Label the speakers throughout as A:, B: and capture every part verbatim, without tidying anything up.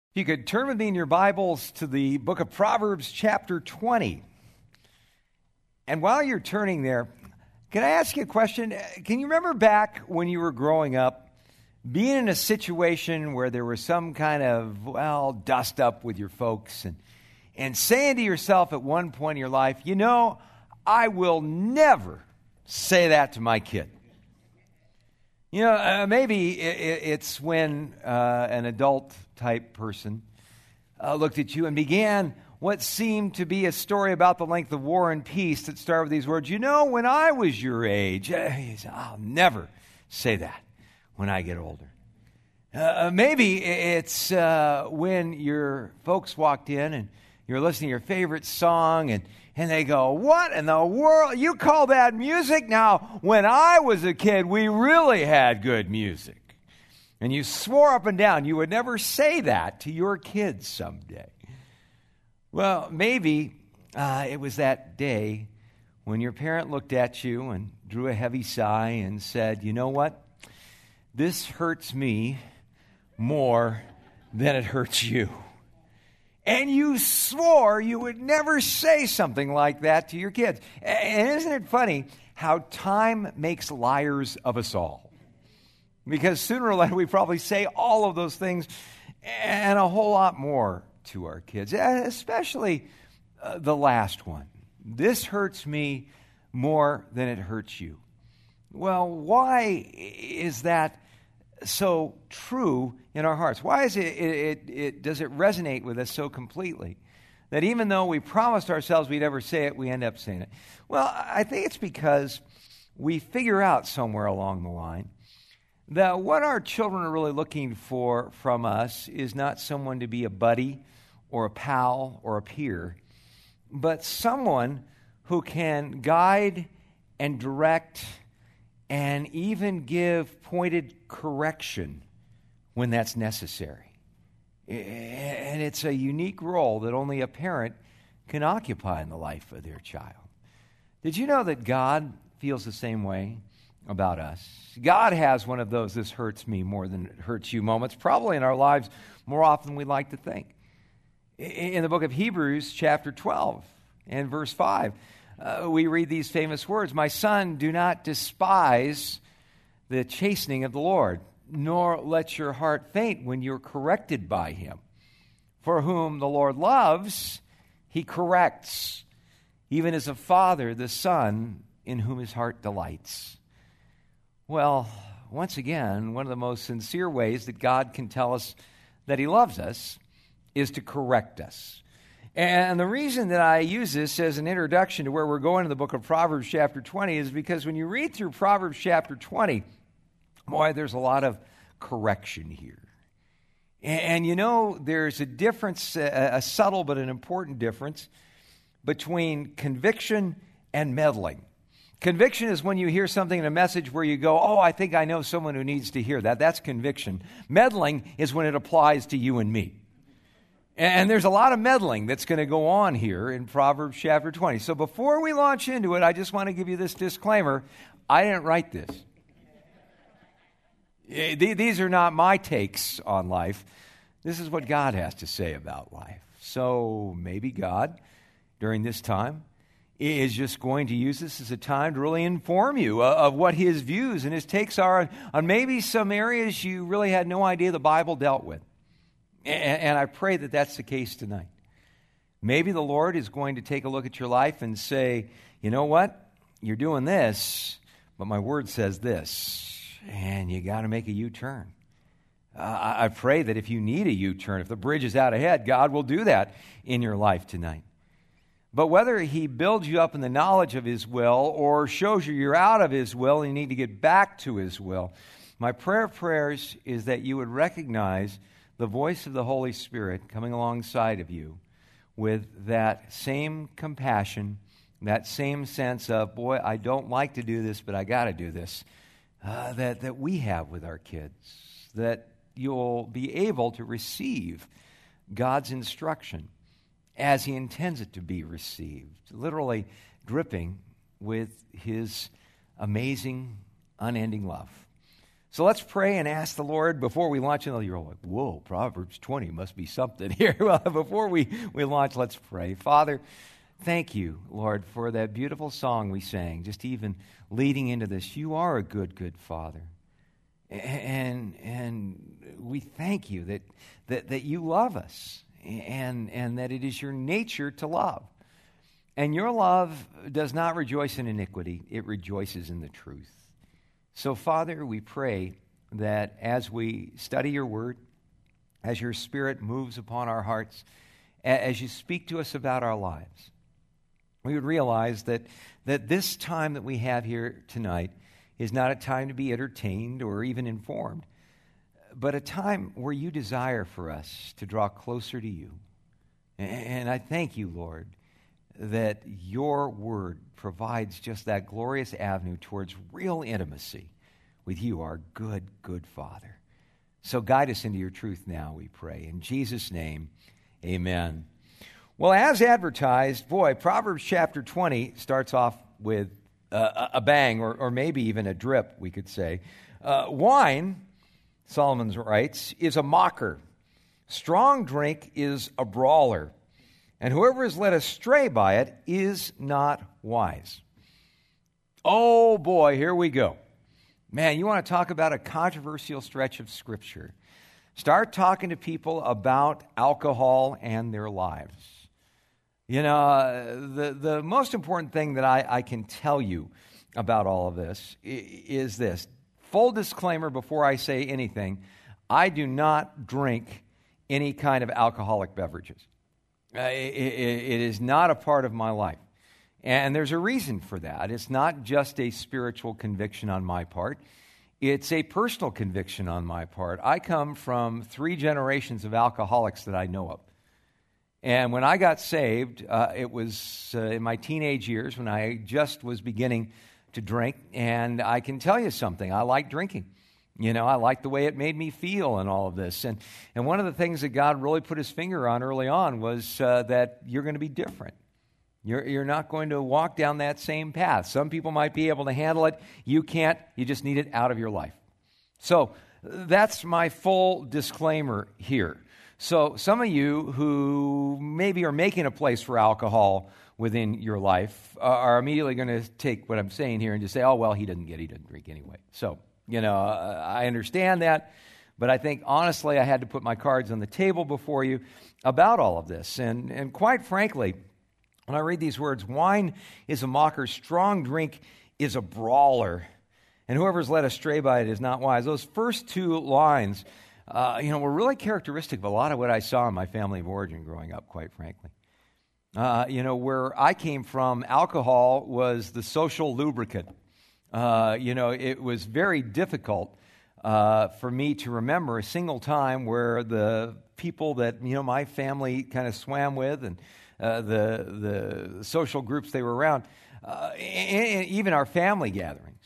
A: If you could turn with me in your Bibles to the book of Proverbs chapter twenty. And while you're turning there, can I ask you a question? Can you remember back when you were growing up, being in a situation where there was some kind of, well, dust up with your folks and, and saying to yourself at one point in your life, you know, I will never say that to my kid. You know, uh, maybe it, it's when uh, an adult-type person uh, looked at you and began what seemed to be a story about the length of war and peace that started with these words, you know, when I was your age, I'll never say that when I get older. Uh, maybe it's uh, when your folks walked in and you're listening to your favorite song and And they go, what in the world? You call that music? Now, when I was a kid, we really had good music. And you swore up and down you would never say that to your kids someday. Well, maybe uh, it was that day when your parent looked at you and drew a heavy sigh and said, you know what? This hurts me more than it hurts you. And you swore you would never say something like that to your kids. And isn't it funny how time makes liars of us all? Because sooner or later we probably say all of those things and a whole lot more to our kids, especially uh, the last one. This hurts me more than it hurts you. Well, why is that so true in our hearts? Why is it, it, it, it does it resonate with us so completely that even though we promised ourselves we'd never say it, we end up saying it? Well, I think it's because we figure out somewhere along the line that what our children are really looking for from us is not someone to be a buddy or a pal or a peer, but someone who can guide and direct and even give pointed correction when that's necessary. And it's a unique role that only a parent can occupy in the life of their child. Did you know that God feels the same way about us? God has one of those this hurts me more than it hurts you moments, probably in our lives more often than we'd like to think. In the book of Hebrews, chapter twelve and verse five, Uh, we read these famous words, my son, do not despise the chastening of the Lord, nor let your heart faint when you're corrected by him. For whom the Lord loves, he corrects, even as a father the son in whom his heart delights. Well, once again, one of the most sincere ways that God can tell us that he loves us is to correct us. And the reason that I use this as an introduction to where we're going in the book of Proverbs chapter twenty is because when you read through Proverbs chapter twenty, boy, there's a lot of correction here. And, and you know, there's a difference, a, a subtle but an important difference between conviction and meddling. Conviction is when you hear something in a message where you go, oh, I think I know someone who needs to hear that. That's conviction. Meddling is when it applies to you and me. And there's a lot of meddling that's going to go on here in Proverbs chapter twenty. So before we launch into it, I just want to give you this disclaimer. I didn't write this. These are not my takes on life. This is what God has to say about life. So maybe God, during this time, is just going to use this as a time to really inform you of what his views and his takes are on maybe some areas you really had no idea the Bible dealt with. And I pray that that's the case tonight. Maybe the Lord is going to take a look at your life and say, you know what? You're doing this, but my word says this, and you got to make a U-turn. Uh, I pray that if you need a U-turn, if the bridge is out ahead, God will do that in your life tonight. But whether he builds you up in the knowledge of his will or shows you you're out of his will and you need to get back to his will, my prayer of prayers is that you would recognize the voice of the Holy Spirit coming alongside of you with that same compassion, that same sense of, boy, I don't like to do this, but I got to do this, uh, that, that we have with our kids, that you'll be able to receive God's instruction as he intends it to be received, literally dripping with his amazing, unending love. So let's pray and ask the Lord before we launch. And you're like, whoa, Proverbs twenty must be something here. Well, before we, we launch, let's pray. Father, thank you, Lord, for that beautiful song we sang, just even leading into this. You are a good, good Father. And and we thank you that, that, that you love us and, and that it is your nature to love. And your love does not rejoice in iniquity. It rejoices in the truth. So, Father, we pray that as we study your word, as your Spirit moves upon our hearts, as you speak to us about our lives, we would realize that, that this time that we have here tonight is not a time to be entertained or even informed, but a time where you desire for us to draw closer to you. And I thank you, Lord, that your word provides just that glorious avenue towards real intimacy with you, our good, good Father. So guide us into your truth now, we pray. In Jesus' name, amen. Well, as advertised, boy, Proverbs chapter twenty starts off with uh, a bang, or, or maybe even a drip, we could say. Uh, wine, Solomon writes, is a mocker. Strong drink is a brawler. And whoever is led astray by it is not wise. Oh boy, here we go. Man, you want to talk about a controversial stretch of Scripture. Start talking to people about alcohol and their lives. You know, uh, the, the most important thing that I, I can tell you about all of this is this. Full disclaimer before I say anything, I do not drink any kind of alcoholic beverages. Uh, it, it, it is not a part of my life. And there's a reason for that. It's not just a spiritual conviction on my part. It's a personal conviction on my part. I come from three generations of alcoholics that I know of. And when I got saved, uh, it was uh, in my teenage years when I just was beginning to drink. And I can tell you something, I like drinking. You know, I like the way it made me feel and all of this. And and one of the things that God really put his finger on early on was uh, that you're going to be different. You're, you're not going to walk down that same path. Some people might be able to handle it. You can't. You just need it out of your life. So that's my full disclaimer here. So some of you who maybe are making a place for alcohol within your life uh, are immediately going to take what I'm saying here and just say, oh, well, he doesn't get it. He doesn't drink anyway. So, you know, uh, I understand that. But I think, honestly, I had to put my cards on the table before you about all of this. And, and quite frankly, when I read these words, wine is a mocker, strong drink is a brawler, and whoever's led astray by it is not wise. Those first two lines, uh, you know, were really characteristic of a lot of what I saw in my family of origin growing up, quite frankly. Uh, you know, where I came from, alcohol was the social lubricant. Uh, you know, it was very difficult uh, for me to remember a single time where the people that, you know, my family kind of swam with and Uh, the the social groups they were around, uh, and even our family gatherings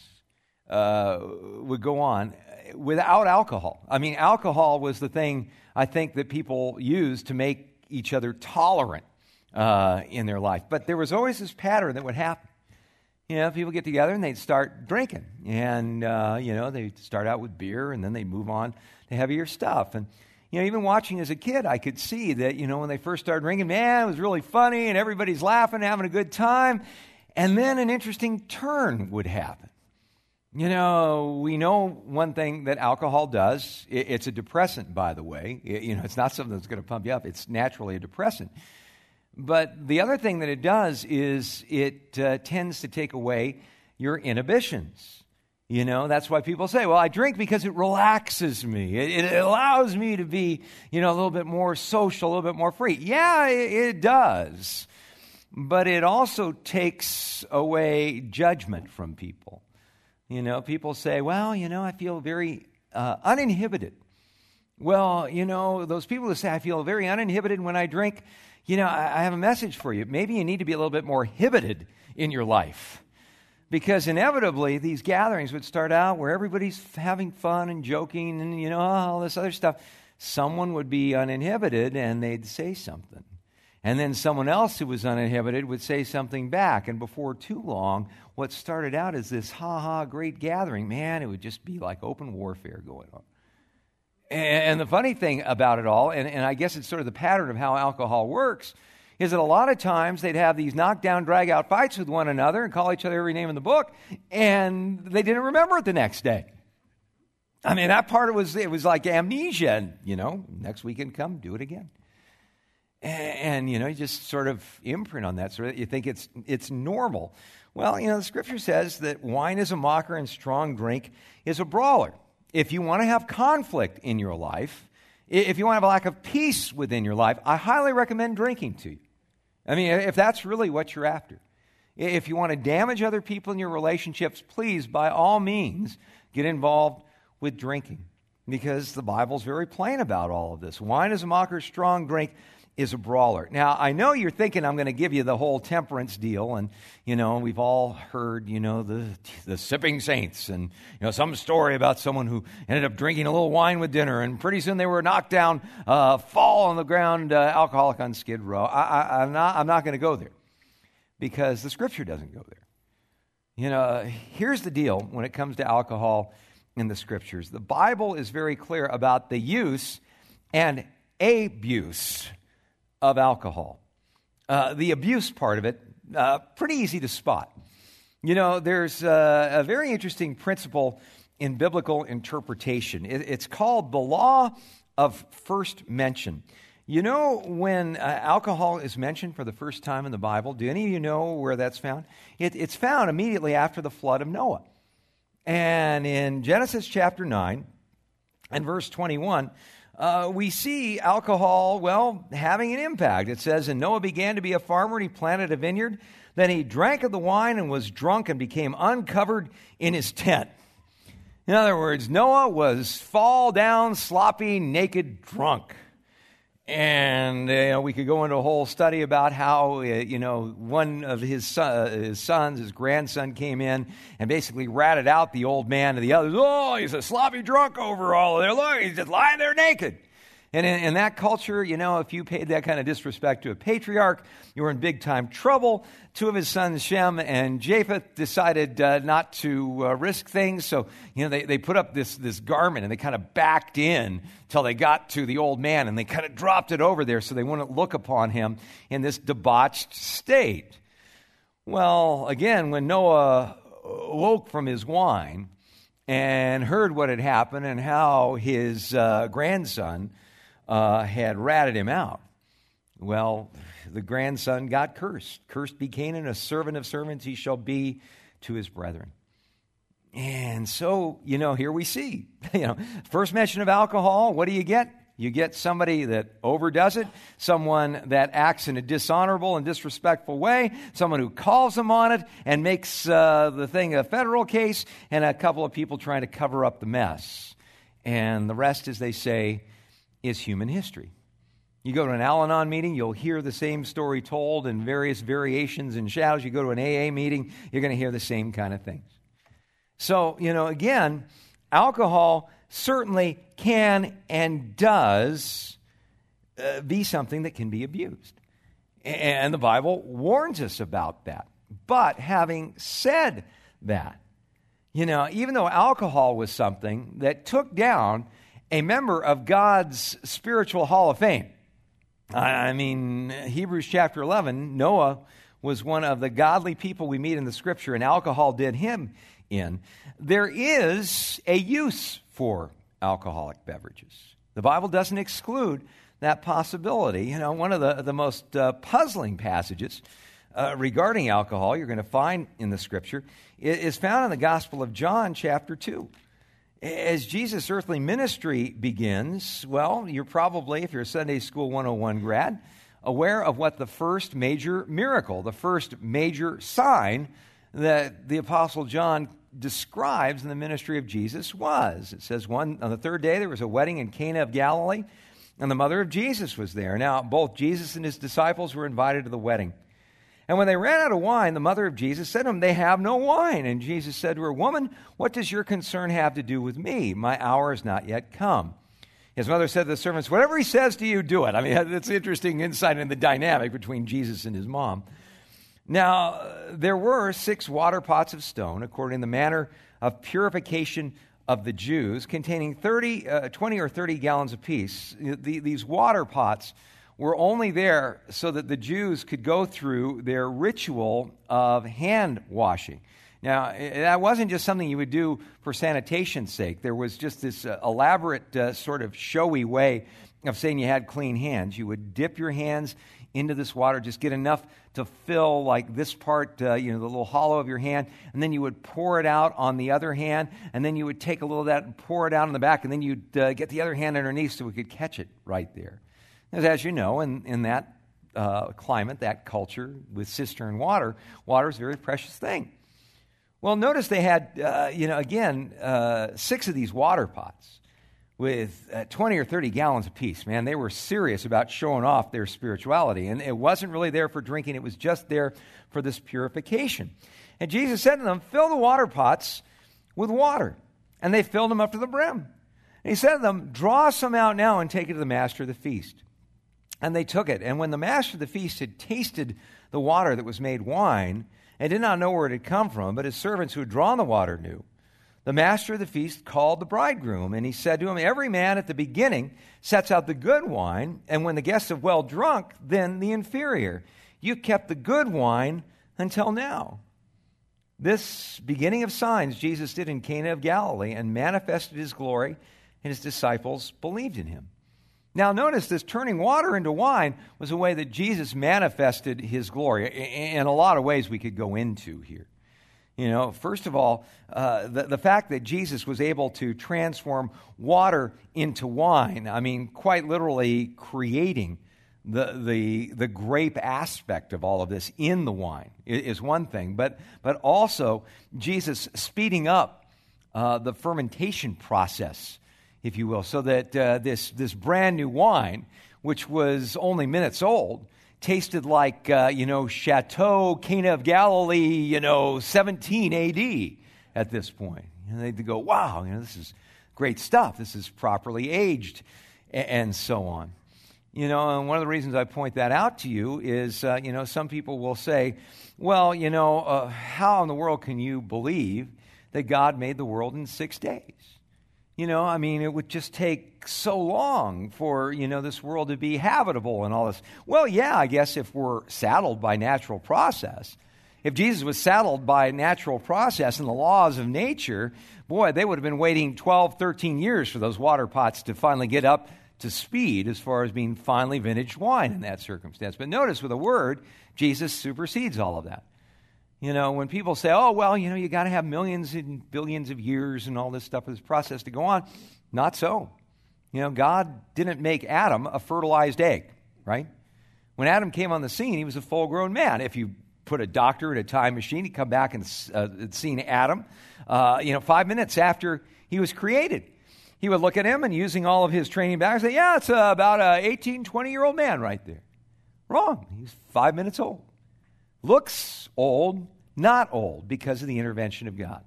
A: uh, would go on without alcohol. I mean, alcohol was the thing I think that people used to make each other tolerant uh, in their life. But there was always this pattern that would happen. You know, people get together and they'd start drinking, and uh, you know, they'd start out with beer, and then they'd move on to heavier stuff. And you know, even watching as a kid, I could see that, you know, when they first started drinking, man, it was really funny, and everybody's laughing, having a good time. And then an interesting turn would happen. You know, we know one thing that alcohol does. It's a depressant, by the way. You know, it's not something that's going to pump you up. It's naturally a depressant. But the other thing that it does is it uh, tends to take away your inhibitions. You know, that's why people say, well, I drink because it relaxes me. It, it allows me to be, you know, a little bit more social, a little bit more free. Yeah, it, it does. But it also takes away judgment from people. You know, people say, well, you know, I feel very uh, uninhibited. Well, you know, those people who say, I feel very uninhibited when I drink, you know, I, I have a message for you. Maybe you need to be a little bit more inhibited in your life. Because inevitably, these gatherings would start out where everybody's having fun and joking and, you know, all this other stuff. Someone would be uninhibited and they'd say something. And then someone else who was uninhibited would say something back. And before too long, what started out as this ha-ha great gathering, man, it would just be like open warfare going on. And the funny thing about it all, and, and I guess it's sort of the pattern of how alcohol works, is that a lot of times they'd have these knockdown, drag-out fights with one another and call each other every name in the book, and they didn't remember it the next day. I mean, that part was, it was like amnesia, and, you know, next weekend come, do it again. And, and you know, you just sort of imprint on that, so that you think it's it's normal. Well, you know, the Scripture says that wine is a mocker and strong drink is a brawler. If you want to have conflict in your life, if you want to have a lack of peace within your life, I highly recommend drinking to you. I mean, if that's really what you're after. If you want to damage other people in your relationships, please, by all means, get involved with drinking. Because the Bible's very plain about all of this. Wine is a mocker, strong drink is a brawler. Now, I know you're thinking I'm going to give you the whole temperance deal, and, you know, we've all heard, you know, the the sipping saints, and, you know, some story about someone who ended up drinking a little wine with dinner, and pretty soon they were knocked down, uh, fall on the ground, uh, alcoholic on Skid Row. I, I, I'm not, I'm not going to go there, because the Scripture doesn't go there. You know, here's the deal when it comes to alcohol in the Scriptures. The Bible is very clear about the use and abuse of alcohol. Uh, the abuse part of it, uh, pretty easy to spot. You know, there's uh, a very interesting principle in biblical interpretation. It, it's called the law of first mention. You know, when uh, alcohol is mentioned for the first time in the Bible, do any of you know where that's found? It, it's found immediately after the flood of Noah. And in Genesis chapter nine and verse twenty-one, Uh, we see alcohol, well, having an impact. It says, and Noah began to be a farmer, and he planted a vineyard. Then he drank of the wine and was drunk and became uncovered in his tent. In other words, Noah was fall down, sloppy, naked, drunk. And you know, we could go into a whole study about how, uh, you know, one of his, son, his sons, his grandson, came in and basically ratted out the old man to the others. Oh, he's a sloppy drunk over all of there. Look, he's just lying there naked. And in, in that culture, you know, if you paid that kind of disrespect to a patriarch, you were in big time trouble. Two of his sons, Shem and Japheth, decided uh, not to uh, risk things. So, you know, they, they put up this, this garment and they kind of backed in till they got to the old man, and they kind of dropped it over there so they wouldn't look upon him in this debauched state. Well, again, when Noah woke from his wine and heard what had happened and how his uh, grandson Uh, had ratted him out, well, the grandson got cursed. Cursed be Canaan, a servant of servants he shall be to his brethren. And so, you know, here we see, you know, first mention of alcohol, what do you get? You get somebody that overdoes it, someone that acts in a dishonorable and disrespectful way, someone who calls them on it and makes uh, the thing a federal case, and a couple of people trying to cover up the mess. And the rest, as they say, is human history. You go to an Al-Anon meeting, you'll hear the same story told in various variations and shadows. You go to an A A meeting, you're going to hear the same kind of things. So, you know, again, alcohol certainly can and does uh, be something that can be abused. And the Bible warns us about that. But having said that, you know, even though alcohol was something that took down a member of God's spiritual hall of fame. I mean, Hebrews chapter eleven, Noah was one of the godly people we meet in the Scripture, and alcohol did him in. There is a use for alcoholic beverages. The Bible doesn't exclude that possibility. You know, one of the, the most uh, puzzling passages uh, regarding alcohol you're going to find in the Scripture is found in the Gospel of John chapter two. As Jesus' earthly ministry begins, well, you're probably, if you're a Sunday School one oh one grad, aware of what the first major miracle, the first major sign that the Apostle John describes in the ministry of Jesus was. It says, one on the third day there was a wedding in Cana of Galilee, and the mother of Jesus was there. Now, both Jesus and his disciples were invited to the wedding. And when they ran out of wine, the mother of Jesus said to him, they have no wine. And Jesus said to her, woman, what does your concern have to do with me? My hour has not yet come. His mother said to the servants, whatever he says to you, do it. I mean, that's interesting insight in the dynamic between Jesus and his mom. Now, there were six water pots of stone, according to the manner of purification of the Jews, containing thirty, uh, twenty or thirty gallons apiece. The, these water pots were only there so that the Jews could go through their ritual of hand washing. Now, that wasn't just something you would do for sanitation's sake. There was just this uh, elaborate uh, sort of showy way of saying you had clean hands. You would dip your hands into this water, just get enough to fill like this part, uh, you know, the little hollow of your hand, and then you would pour it out on the other hand, and then you would take a little of that and pour it out on the back, and then you'd uh, get the other hand underneath so we could catch it right there. As, as you know, in, in that uh, climate, that culture, with cistern water, water is a very precious thing. Well, notice they had, uh, you know, again, uh, six of these water pots with uh, twenty or thirty gallons apiece. Man, they were serious about showing off their spirituality. And it wasn't really there for drinking. It was just there for this purification. And Jesus said to them, fill the water pots with water. And they filled them up to the brim. And he said to them, draw some out now and take it to the master of the feast. And they took it. And when the master of the feast had tasted the water that was made wine, and did not know where it had come from, but his servants who had drawn the water knew, the master of the feast called the bridegroom, and he said to him, every man at the beginning sets out the good wine, and when the guests have well drunk, then the inferior. You kept the good wine until now. This beginning of signs Jesus did in Cana of Galilee, and manifested his glory, and his disciples believed in him. Now notice this turning water into wine was a way that Jesus manifested his glory. In a lot of ways we could go into here. You know, first of all, uh, the, the fact that Jesus was able to transform water into wine, I mean, quite literally creating the, the, the grape aspect of all of this in the wine is one thing. But, but also Jesus speeding up uh, the fermentation process, if you will, so that uh, this, this brand new wine, which was only minutes old, tasted like, uh, you know, Chateau Cana of Galilee, you know, seventeen A D at this point. And they'd go, wow, you know, this is great stuff. This is properly aged, and so on. You know, and one of the reasons I point that out to you is, uh, you know, some people will say, well, you know, uh, how in the world can you believe that God made the world in six days? You know, I mean, it would just take so long for, you know, this world to be habitable and all this. Well, yeah, I guess if we're saddled by natural process. If Jesus was saddled by natural process and the laws of nature, boy, they would have been waiting twelve, thirteen years for those water pots to finally get up to speed as far as being finely vintaged wine in that circumstance. But notice with a word, Jesus supersedes all of that. You know, when people say, oh, well, you know, you got to have millions and billions of years and all this stuff for this process to go on. Not so. You know, God didn't make Adam a fertilized egg, right? When Adam came on the scene, he was a full-grown man. If you put a doctor in a time machine, he'd come back and uh, seen Adam, uh, you know, five minutes after he was created. He would look at him and using all of his training back and say, yeah, it's uh, about an eighteen, twenty-year-old man right there. Wrong. He's five minutes old. Looks old, not old, because of the intervention of God.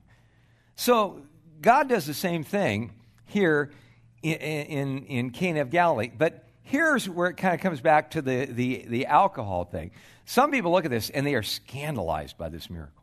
A: So God does the same thing here in, in, in Cana of Galilee. But here's where it kind of comes back to the, the, the alcohol thing. Some people look at this and they are scandalized by this miracle.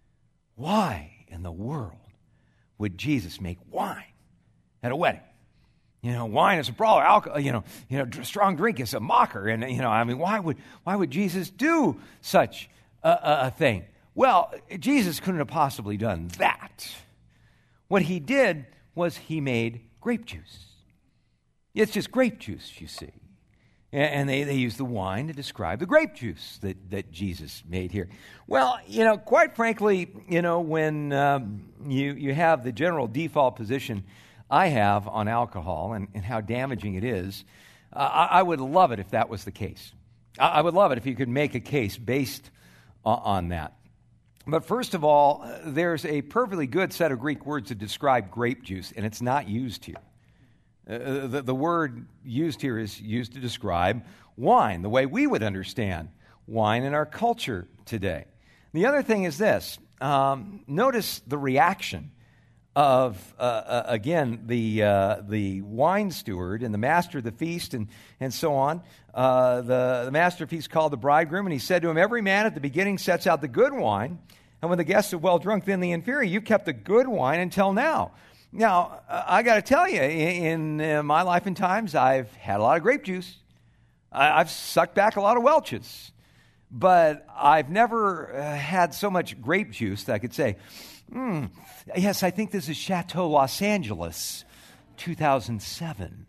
A: Why in the world would Jesus make wine at a wedding? You know, wine is a brawler. Alcohol, you know, you know, strong drink is a mocker. And, you know, I mean, why would why would Jesus do such a, a, a thing? Well, Jesus couldn't have possibly done that. What he did was he made grape juice. It's just grape juice, you see. And they, they use the wine to describe the grape juice that, that Jesus made here. Well, you know, quite frankly, you know, when um, you, you have the general default position I have on alcohol and, and how damaging it is, uh, I, I would love it if that was the case. I, I would love it if you could make a case based on, on that. But first of all, there's a perfectly good set of Greek words to describe grape juice, and it's not used here. Uh, the, the word used here is used to describe wine, the way we would understand wine in our culture today. The other thing is this. Um, notice the reaction of, uh, uh, again, the uh, the wine steward and the master of the feast and, and so on. Uh, the, the master of the feast called the bridegroom, and he said to him, every man at the beginning sets out the good wine, and when the guests have well drunk, then the inferior. You've kept the good wine until now. Now, uh, I got to tell you, in, in uh, my life and times, I've had a lot of grape juice. I, I've sucked back a lot of Welch's. But I've never uh, had so much grape juice that I could say, hmm, yes, I think this is Chateau Los Angeles, two thousand seven.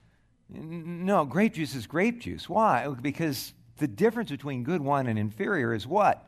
A: No, grape juice is grape juice. Why? Because the difference between good wine and inferior is what?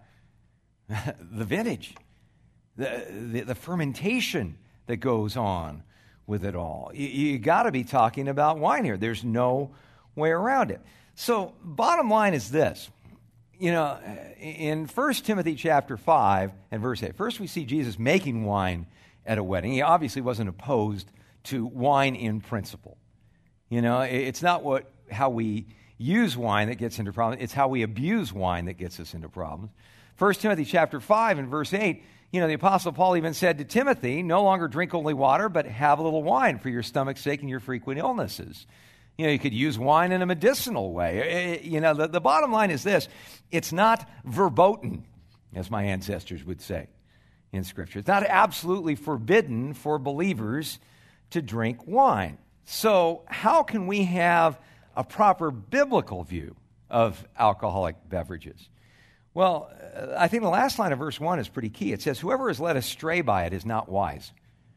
A: The vintage, the, the, the fermentation that goes on with it all. You, you got to be talking about wine here. There's no way around it. So bottom line is this. You know, in First Timothy chapter five and verse eight, first we see Jesus making wine at a wedding. He obviously wasn't opposed to wine in principle. You know, it's not what how we use wine that gets into problems. It's how we abuse wine that gets us into problems. First Timothy chapter five and verse eight, you know, the Apostle Paul even said to Timothy, no longer drink only water, but have a little wine for your stomach's sake and your frequent illnesses. You know, you could use wine in a medicinal way. You know, the, the bottom line is this. It's not verboten, as my ancestors would say in Scripture. It's not absolutely forbidden for believers to drink wine. So how can we have a proper biblical view of alcoholic beverages? Well, I think the last line of verse one is pretty key. It says, whoever is led astray by it is not wise.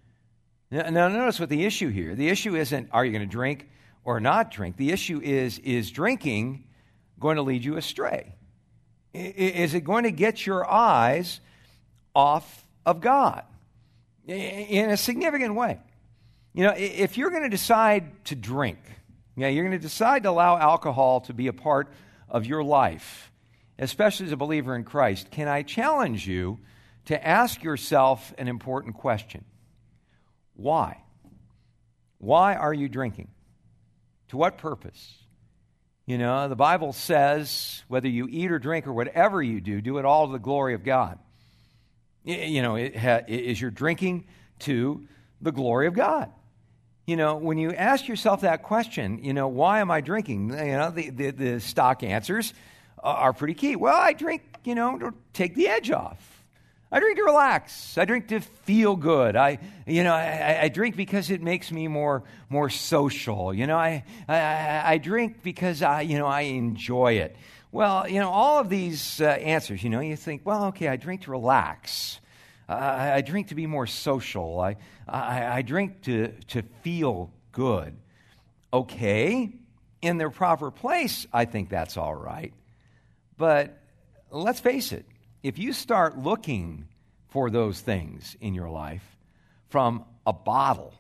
A: Now, now notice what the issue here. The issue isn't, are you going to drink or not drink? The issue is, is drinking going to lead you astray? Is it going to get your eyes off of God in a significant way? You know, if you're going to decide to drink, you know, you're going to decide to allow alcohol to be a part of your life, especially as a believer in Christ, can I challenge you to ask yourself an important question? Why? Why are you drinking? To what purpose? You know, the Bible says whether you eat or drink or whatever you do, do it all to the glory of God. You know, it ha- is your drinking to the glory of God? You know, when you ask yourself that question, you know, why am I drinking? You know, the, the, the stock answers are pretty key. Well, I drink, you know, to take the edge off. I drink to relax. I drink to feel good. I, you know, I, I drink because it makes me more, more social. You know, I, I, I drink because I, you know, I enjoy it. Well, you know, all of these uh, answers, you know, you think, well, okay, I drink to relax. Uh, I, I drink to be more social. I, I, I drink to, to feel good. Okay, in their proper place, I think that's all right. But let's face it. If you start looking for those things in your life from a bottle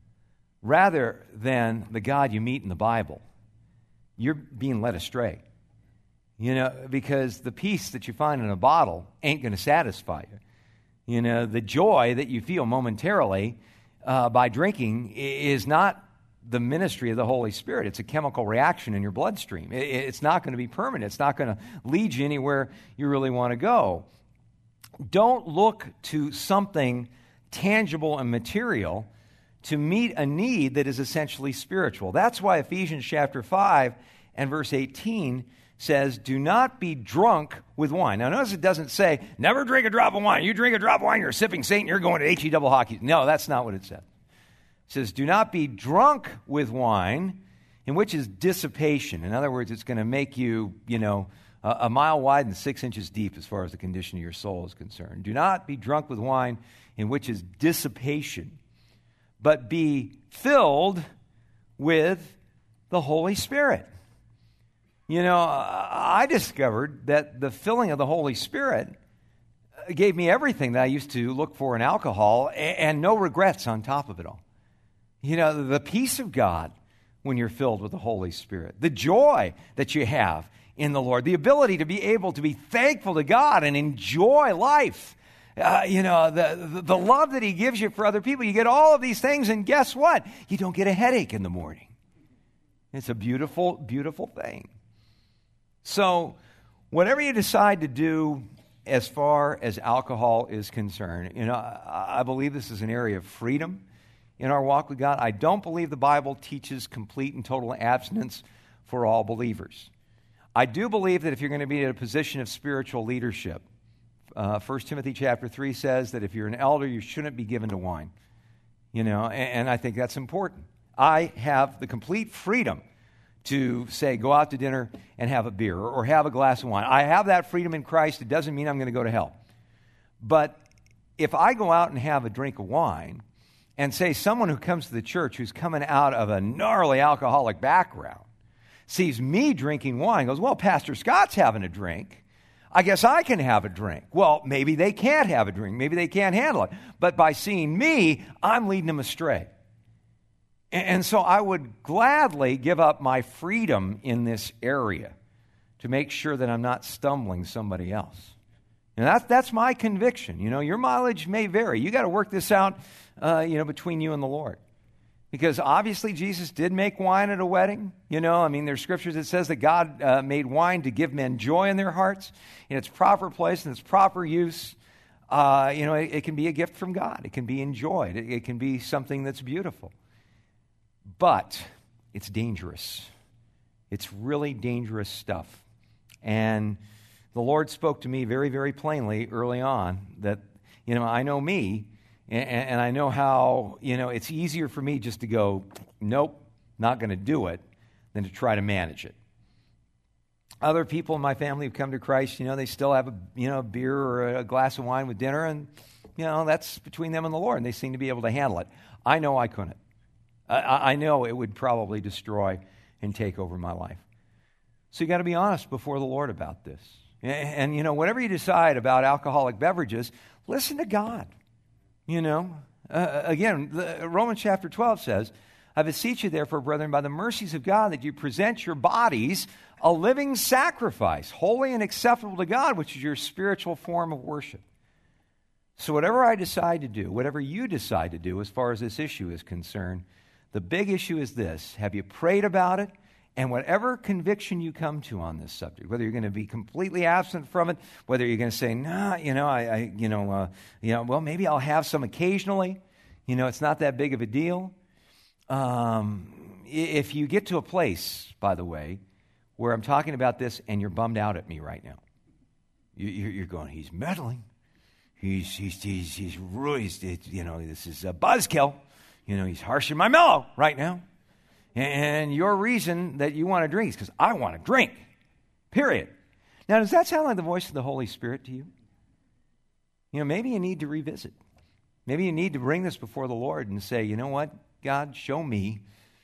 A: rather than the God you meet in the Bible, you're being led astray. You know, because the peace that you find in a bottle ain't going to satisfy you. You know, the joy that you feel momentarily uh, by drinking is not the ministry of the Holy Spirit. It's a chemical reaction in your bloodstream. It, it's not going to be permanent. It's not going to lead you anywhere you really want to go. Don't look to something tangible and material to meet a need that is essentially spiritual. That's why Ephesians chapter five and verse eighteen says, do not be drunk with wine. Now notice it doesn't say, never drink a drop of wine. You drink a drop of wine, you're a sipping saint, and you're going to H E double hockey. No, that's not what it says. It says, do not be drunk with wine, in which is dissipation. In other words, it's going to make you, you know, a, a mile wide and six inches deep as far as the condition of your soul is concerned. Do not be drunk with wine, in which is dissipation, but be filled with the Holy Spirit. You know, I discovered that the filling of the Holy Spirit gave me everything that I used to look for in alcohol, and, and no regrets on top of it all. You know, the peace of God when you're filled with the Holy Spirit, the joy that you have in the Lord, the ability to be able to be thankful to God and enjoy life, uh, you know, the, the, the love that He gives you for other people. You get all of these things, and guess what? You don't get a headache in the morning. It's a beautiful, beautiful thing. So, whatever you decide to do as far as alcohol is concerned. You know, I, I believe this is an area of freedom in our walk with God. I don't believe the Bible teaches complete and total abstinence for all believers. I do believe that if you're going to be in a position of spiritual leadership, uh, First Timothy chapter three says that if you're an elder, you shouldn't be given to wine. You know, and, and I think that's important. I have the complete freedom to say, go out to dinner and have a beer or, or have a glass of wine. I have that freedom in Christ. It doesn't mean I'm going to go to hell. But if I go out and have a drink of wine, and say someone who comes to the church who's coming out of a gnarly alcoholic background sees me drinking wine, goes, well, Pastor Scott's having a drink. I guess I can have a drink. Well, maybe they can't have a drink. Maybe they can't handle it. But by seeing me, I'm leading them astray. And so I would gladly give up my freedom in this area to make sure that I'm not stumbling somebody else. And that's, that's my conviction. You know, your mileage may vary. You got to work this out, uh, you know, between you and the Lord. Because obviously Jesus did make wine at a wedding. You know, I mean, there's scriptures that says that God uh, made wine to give men joy in their hearts in its proper place and its proper use. Uh, you know, it, it can be a gift from God. It can be enjoyed. It, it can be something that's beautiful. But it's dangerous. It's really dangerous stuff. And the Lord spoke to me very, very plainly early on that, you know, I know me, and, and I know how, you know, it's easier for me just to go, nope, not going to do it, than to try to manage it. Other people in my family who've come to Christ, you know, they still have a, you know, a beer or a glass of wine with dinner, and, you know, that's between them and the Lord, and they seem to be able to handle it. I know I couldn't. I, I know it would probably destroy and take over my life. So you got to be honest before the Lord about this. And, and, you know, whatever you decide about alcoholic beverages, listen to God. You know, uh, again, the, Romans chapter twelve says, I beseech you therefore, brethren, by the mercies of God, that you present your bodies a living sacrifice, holy and acceptable to God, which is your spiritual form of worship. So whatever I decide to do, whatever you decide to do as far as this issue is concerned, the big issue is this: have you prayed about it? And whatever conviction you come to on this subject, whether you're going to be completely absent from it, whether you're going to say, nah, you know, I, I you know, uh, you know, well, maybe I'll have some occasionally. You know, it's not that big of a deal. Um, if you get to a place, by the way, where I'm talking about this and you're bummed out at me right now, you, you're going, he's meddling. He's, he's, he's, he's really, you know, this is a buzzkill. You know, he's harshing my mellow right now. And your reason that you want to drink is because I want to drink, period. Now, does that sound like the voice of the Holy Spirit to you? You know, maybe you need to revisit. Maybe you need to bring this before the Lord and say, you know what, God, show me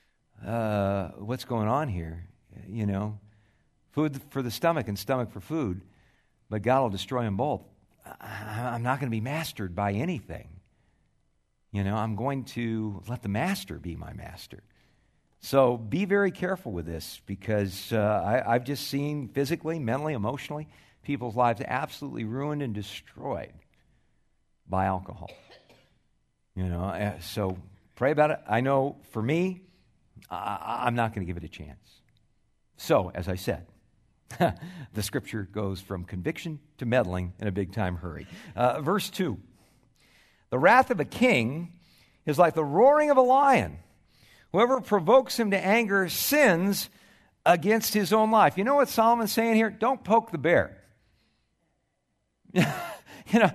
A: uh, what's going on here. You know, food for the stomach and stomach for food, but God will destroy them both. I'm not going to be mastered by anything. You know, I'm going to let the master be my master. So be very careful with this, because uh, I, I've just seen physically, mentally, emotionally, people's lives absolutely ruined and destroyed by alcohol. You know, uh, so pray about it. I know for me, I, I'm not going to give it a chance. So, as I said, the scripture goes from conviction to meddling in a big-time hurry. Uh, verse two, the wrath of a king is like the roaring of a lion. Whoever provokes him to anger sins against his own life. You know what Solomon's saying here? Don't poke the bear. You know,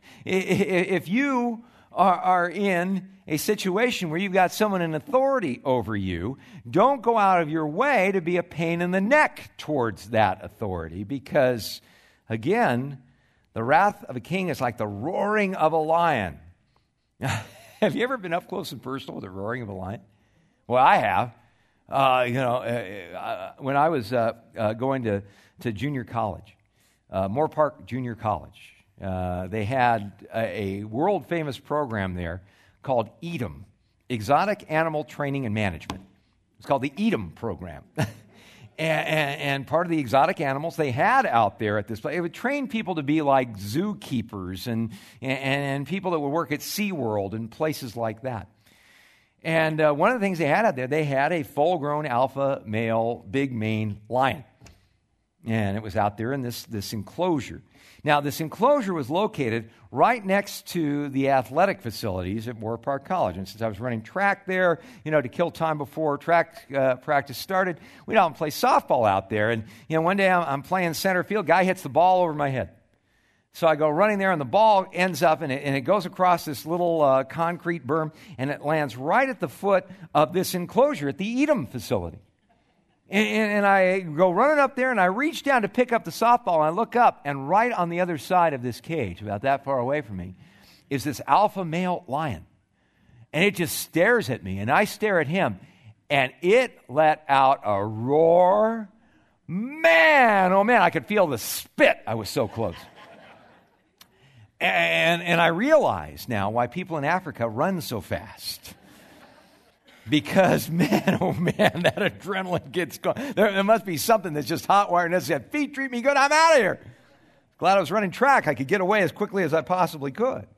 A: if you are, are in a situation where you've got someone in authority over you, don't go out of your way to be a pain in the neck towards that authority, because, again, the wrath of a king is like the roaring of a lion. Have you ever been up close and personal with the roaring of a lion? Well, I have. Uh, you know, uh, when I was uh, uh, going to, to junior college, uh, Moore Park Junior College, uh, they had a, a world-famous program there called E A T M, Exotic Animal Training and Management. It's called the E A T M program. and, and, and part of the exotic animals they had out there at this place, it would train people to be like zookeepers and, and, and people that would work at SeaWorld and places like that. And uh, one of the things they had out there, they had a full-grown alpha male big mane lion. And it was out there in this, this enclosure. Now, this enclosure was located right next to the athletic facilities at Moore Park College. And since I was running track there, you know, to kill time before track uh, practice started, we'd often play softball out there. And, you know, one day I'm, I'm playing center field, guy hits the ball over my head. So I go running there, and the ball ends up, and it, and it goes across this little uh, concrete berm, and it lands right at the foot of this enclosure at the Edom facility. And, and, and I go running up there, and I reach down to pick up the softball, and I look up, and right on the other side of this cage, about that far away from me, is this alpha male lion. And it just stares at me, and I stare at him, and it let out a roar. Man, oh man, I could feel the spit. I was so close. And, and I realize now why people in Africa run so fast. Because, man, oh man, that adrenaline gets going. There, there must be something that's just hot wired. And said, feet treat me good, I'm out of here. Glad I was running track. I could get away as quickly as I possibly could.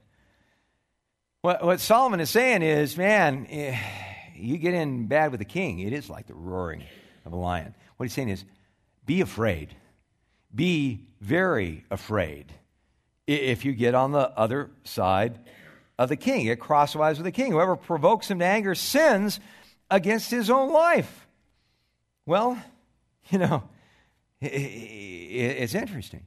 A: What, what Solomon is saying is, man, eh, you get in bad with the king, it is like the roaring of a lion. What he's saying is, be afraid. Be very afraid. If you get on the other side of the king, get crosswise with the king. Whoever provokes him to anger sins against his own life. Well, you know, it's interesting.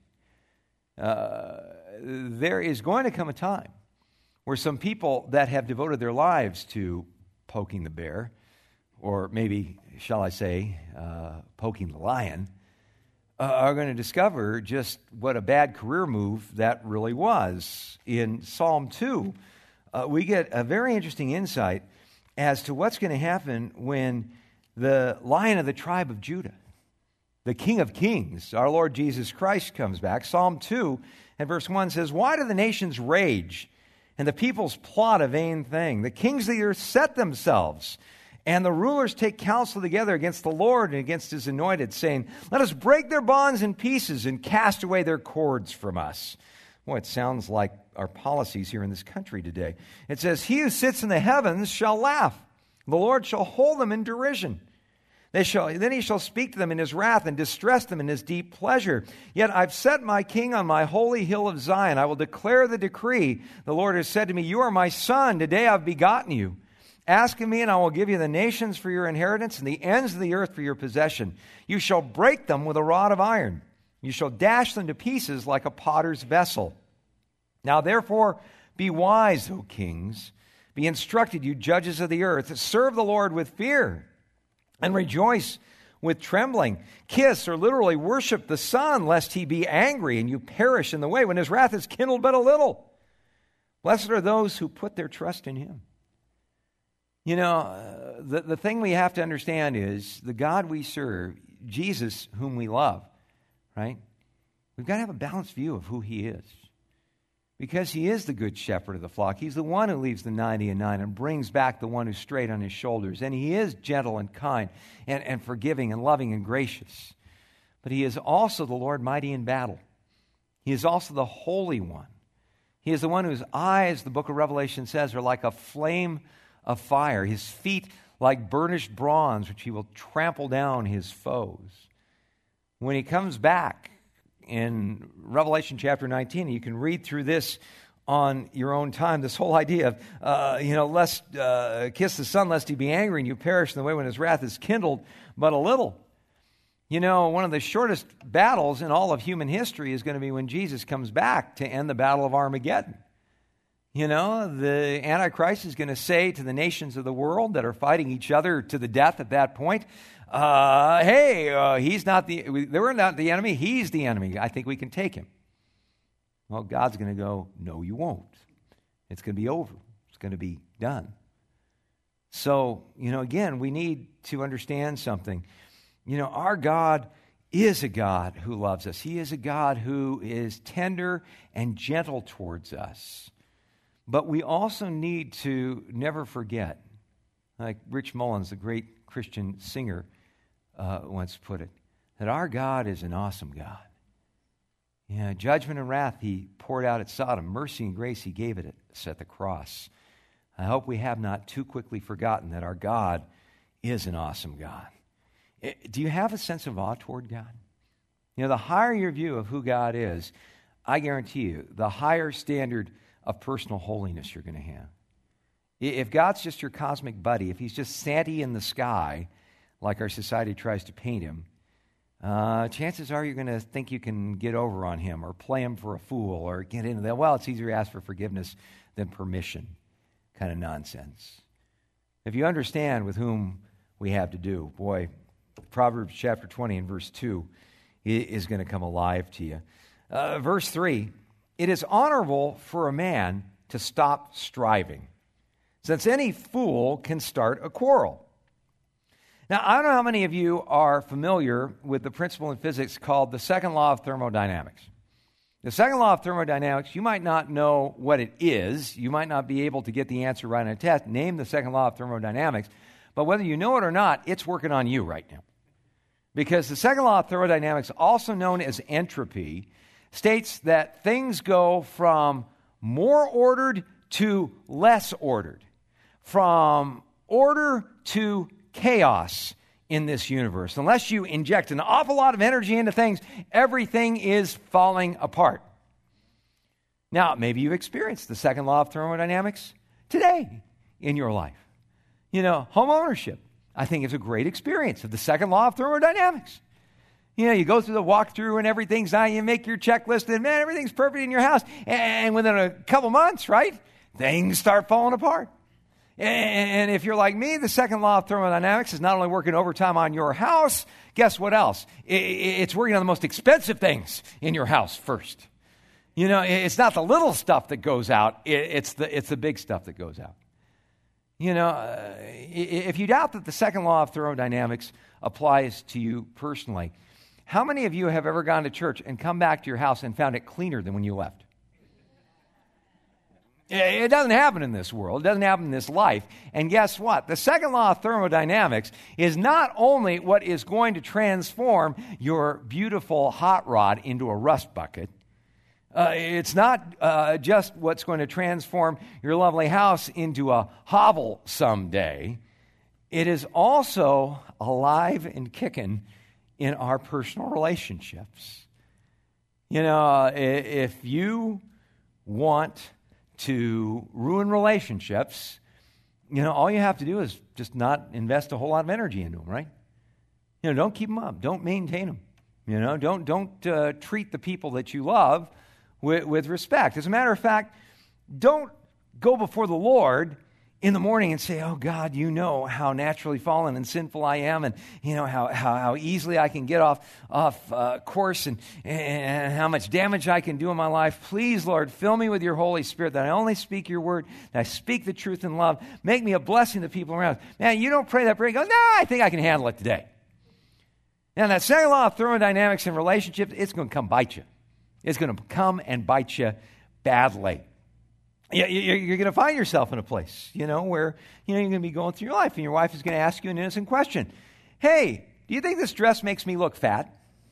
A: Uh, there is going to come a time where some people that have devoted their lives to poking the bear, or maybe, shall I say, uh, poking the lion, Uh, are going to discover just what a bad career move that really was. In Psalm two, uh, we get a very interesting insight as to what's going to happen when the Lion of the tribe of Judah, the King of Kings, our Lord Jesus Christ, comes back. Psalm two and verse one says, "Why do the nations rage and the peoples plot a vain thing? The kings of the earth set themselves, and the rulers take counsel together against the Lord and against his anointed, saying, let us break their bonds in pieces and cast away their cords from us." Boy, it sounds like our policies here in this country today. It says, "He who sits in the heavens shall laugh. The Lord shall hold them in derision. They shall, then he shall speak to them in his wrath and distress them in his deep pleasure. Yet I've set my king on my holy hill of Zion. I will declare the decree. The Lord has said to me, you are my son. Today I've begotten you. Ask of me, and I will give you the nations for your inheritance and the ends of the earth for your possession. You shall break them with a rod of iron. You shall dash them to pieces like a potter's vessel. Now therefore be wise, O kings. Be instructed, you judges of the earth. Serve the Lord with fear and rejoice with trembling. Kiss, or literally worship the Son, lest he be angry and you perish in the way when his wrath is kindled but a little. Blessed are those who put their trust in him." You know, uh, the, the thing we have to understand is the God we serve, Jesus, whom we love, right? We've got to have a balanced view of who he is. Because he is the good shepherd of the flock. He's the one who leaves the ninety and nine and brings back the one who's straight on his shoulders. And he is gentle and kind and, and forgiving and loving and gracious. But he is also the Lord mighty in battle. He is also the Holy One. He is the one whose eyes, the book of Revelation says, are like a flame of fire, his feet like burnished bronze, which he will trample down his foes. When he comes back in Revelation chapter nineteen, you can read through this on your own time, this whole idea of, uh, you know, lest, uh, kiss the Son, lest he be angry and you perish in the way when his wrath is kindled but a little. You know, one of the shortest battles in all of human history is going to be when Jesus comes back to end the battle of Armageddon. You know, the Antichrist is going to say to the nations of the world that are fighting each other to the death at that point, uh, hey, uh, he's not the, they were not the enemy, he's the enemy. I think we can take him. Well, God's going to go, no, you won't. It's going to be over. It's going to be done. So, you know, again, we need to understand something. You know, our God is a God who loves us. He is a God who is tender and gentle towards us. But we also need to never forget, like Rich Mullins, the great Christian singer, uh, once put it, that our God is an awesome God. Yeah, judgment and wrath he poured out at Sodom. Mercy and grace he gave it at the cross. I hope we have not too quickly forgotten that our God is an awesome God. Do you have a sense of awe toward God? You know, the higher your view of who God is, I guarantee you, the higher standard of personal holiness you're going to have. If God's just your cosmic buddy, if he's just Santa in the sky, like our society tries to paint him, uh, chances are you're going to think you can get over on him or play him for a fool or get into that. Well, it's easier to ask for forgiveness than permission kind of nonsense. If you understand with whom we have to do, boy, Proverbs chapter twenty and verse two is going to come alive to you. Uh, verse three, it is honorable for a man to stop striving, since any fool can start a quarrel. Now, I don't know how many of you are familiar with the principle in physics called the second law of thermodynamics. The second law of thermodynamics, you might not know what it is. You might not be able to get the answer right on a test. Name the second law of thermodynamics. But whether you know it or not, it's working on you right now. Because the second law of thermodynamics, also known as entropy, states that things go from more ordered to less ordered, from order to chaos in this universe. Unless you inject an awful lot of energy into things, everything is falling apart. Now, maybe you've experienced the second law of thermodynamics today in your life. You know, home ownership, I think, is a great experience of the second law of thermodynamics. You know, you go through the walkthrough and everything's done, you make your checklist, and man, everything's perfect in your house. And within a couple months, right, things start falling apart. And if you're like me, the second law of thermodynamics is not only working overtime on your house, guess what else? It's working on the most expensive things in your house first. You know, it's not the little stuff that goes out, it's the, it's the big stuff that goes out. You know, uh, if you doubt that the second law of thermodynamics applies to you personally, how many of you have ever gone to church and come back to your house and found it cleaner than when you left? It doesn't happen in this world. It doesn't happen in this life. And guess what? The second law of thermodynamics is not only what is going to transform your beautiful hot rod into a rust bucket. Uh, it's not uh, just what's going to transform your lovely house into a hovel someday. It is also alive and kicking in our personal relationships. You know, if you want to ruin relationships, you know, all you have to do is just not invest a whole lot of energy into them, right? You know, don't keep them up. Don't maintain them. You know, don't don't uh, treat the people that you love with, with respect. As a matter of fact, don't go before the Lord in the morning and say, oh, God, you know how naturally fallen and sinful I am, and you know how how, how easily I can get off, off uh, course and, and how much damage I can do in my life. Please, Lord, fill me with your Holy Spirit, that I only speak your word, that I speak the truth in love. Make me a blessing to people around. Man, you don't pray that prayer. You go, no, I think I can handle it today. Now, that second law of thermodynamics in relationships, it's going to come bite you. It's going to come and bite you badly. You're going to find yourself in a place, you know, where, you know, you're going to be going through your life and your wife is going to ask you an innocent question. Hey, do you think this dress makes me look fat?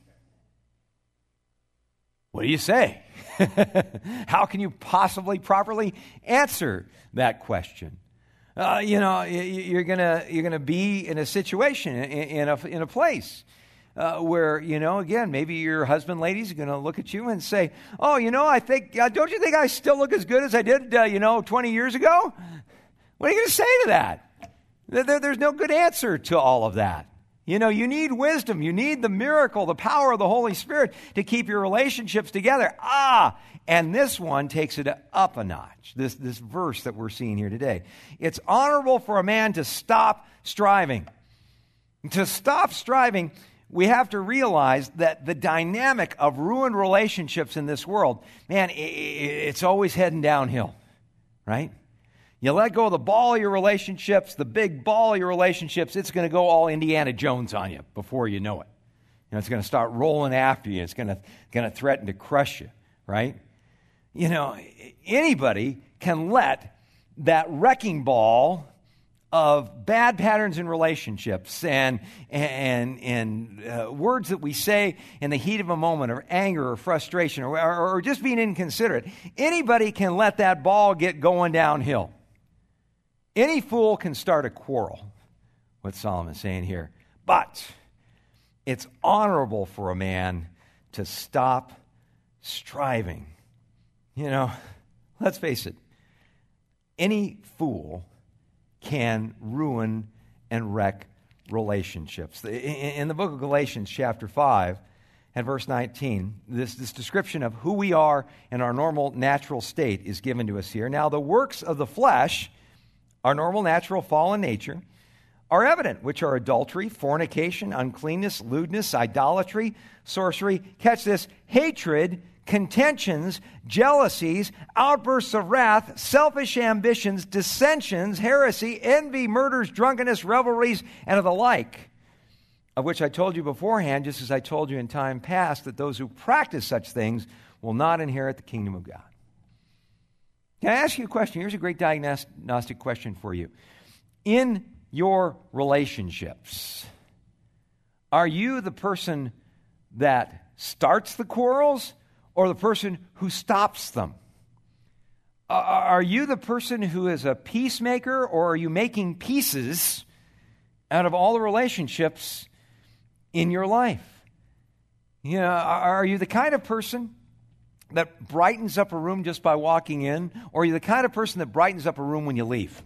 A: What do you say? How can you possibly properly answer that question? Uh, you know, you're going to you're going to be in a situation, in, in, a, in a place Uh, where, you know, again, maybe your husband, ladies, are going to look at you and say, oh, you know, I think, uh, don't you think I still look as good as I did, uh, you know, twenty years ago? What are you going to say to that? There, there's no good answer to all of that. You know, you need wisdom. You need the miracle, the power of the Holy Spirit to keep your relationships together. Ah, and this one takes it up a notch, this, this verse that we're seeing here today. It's honorable for a man to stop striving. To stop striving, we have to realize that the dynamic of ruined relationships in this world, man, it's always heading downhill, right? You let go of the ball of your relationships, the big ball of your relationships, it's going to go all Indiana Jones on you before you know it. You know, it's going to start rolling after you. It's going to, going to threaten to crush you, right? You know, anybody can let that wrecking ball of bad patterns in relationships and and and uh, words that we say in the heat of a moment, or anger or frustration, or, or, or just being inconsiderate. Anybody can let that ball get going downhill. Any fool can start a quarrel, what Solomon's saying here. But it's honorable for a man to stop striving. You know, let's face it, any fool can ruin and wreck relationships. In the book of Galatians, chapter five, and verse nineteen, this, this description of who we are in our normal natural state is given to us here. Now, the works of the flesh, our normal natural fallen nature, are evident, which are adultery, fornication, uncleanness, lewdness, idolatry, sorcery, catch this, hatred, contentions, jealousies, outbursts of wrath, selfish ambitions, dissensions, heresy, envy, murders, drunkenness, revelries, and of the like, of which I told you beforehand, just as I told you in time past, that those who practice such things will not inherit the kingdom of God. Can I ask you a question? Here's a great diagnostic question for you. In your relationships, are you the person that starts the quarrels or the person who stops them? Are you the person who is a peacemaker, or are you making pieces out of all the relationships in your life? You know, are you the kind of person that brightens up a room just by walking in, or are you the kind of person that brightens up a room when you leave?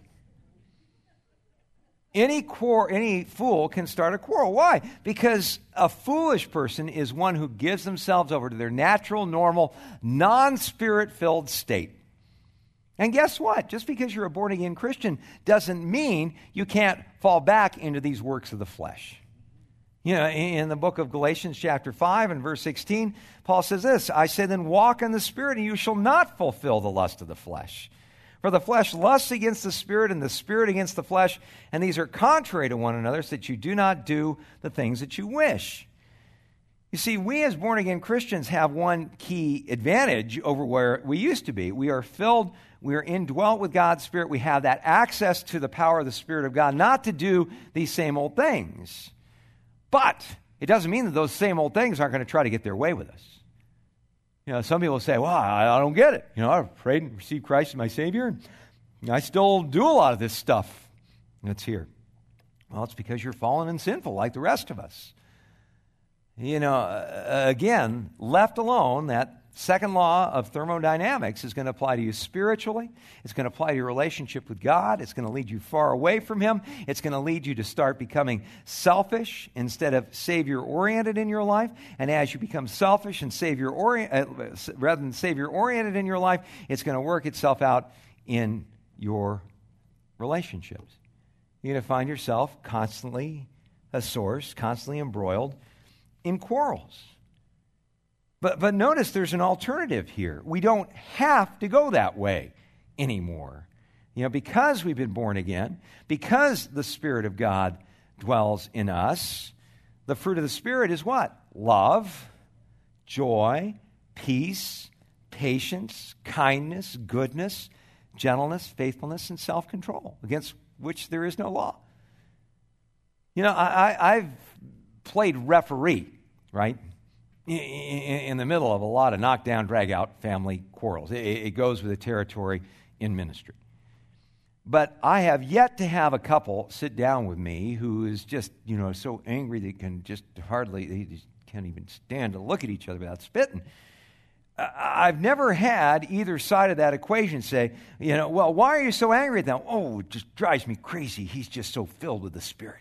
A: Any quar- any fool can start a quarrel. Why? Because a foolish person is one who gives themselves over to their natural, normal, non-spirit-filled state. And guess what? Just because you're a born-again Christian doesn't mean you can't fall back into these works of the flesh. You know, in the book of Galatians chapter five and verse sixteen, Paul says this, I say then walk in the Spirit, and you shall not fulfill the lust of the flesh. For the flesh lusts against the Spirit, and the Spirit against the flesh, and these are contrary to one another, so that you do not do the things that you wish. You see, we as born-again Christians have one key advantage over where we used to be. We are filled, we are indwelt with God's Spirit. We have that access to the power of the Spirit of God, not to do these same old things. But it doesn't mean that those same old things aren't going to try to get their way with us. You know, some people say, well, I, I don't get it. You know, I've prayed and received Christ as my Savior, and I still do a lot of this stuff that's here. Well, it's because you're fallen and sinful like the rest of us. You know, uh, again, left alone, that second law of thermodynamics is going to apply to you spiritually. It's going to apply to your relationship with God. It's going to lead you far away from Him. It's going to lead you to start becoming selfish instead of Savior-oriented in your life. And as you become selfish and Savior-oriented, uh, rather than Savior-oriented in your life, it's going to work itself out in your relationships. You're going to find yourself constantly a source, constantly embroiled in quarrels. But but notice there's an alternative here. We don't have to go that way anymore. You know, because we've been born again, because the Spirit of God dwells in us, the fruit of the Spirit is what? Love, joy, peace, patience, kindness, goodness, gentleness, faithfulness, and self-control, against which there is no law. You know, I, I, I've played referee, right? In the middle of a lot of knockdown, drag-out family quarrels. It goes with the territory in ministry. But I have yet to have a couple sit down with me who is just, you know, so angry they can just hardly, they just can't even stand to look at each other without spitting. I've never had either side of that equation say, you know, well, why are you so angry at them? Oh, it just drives me crazy. He's just so filled with the Spirit.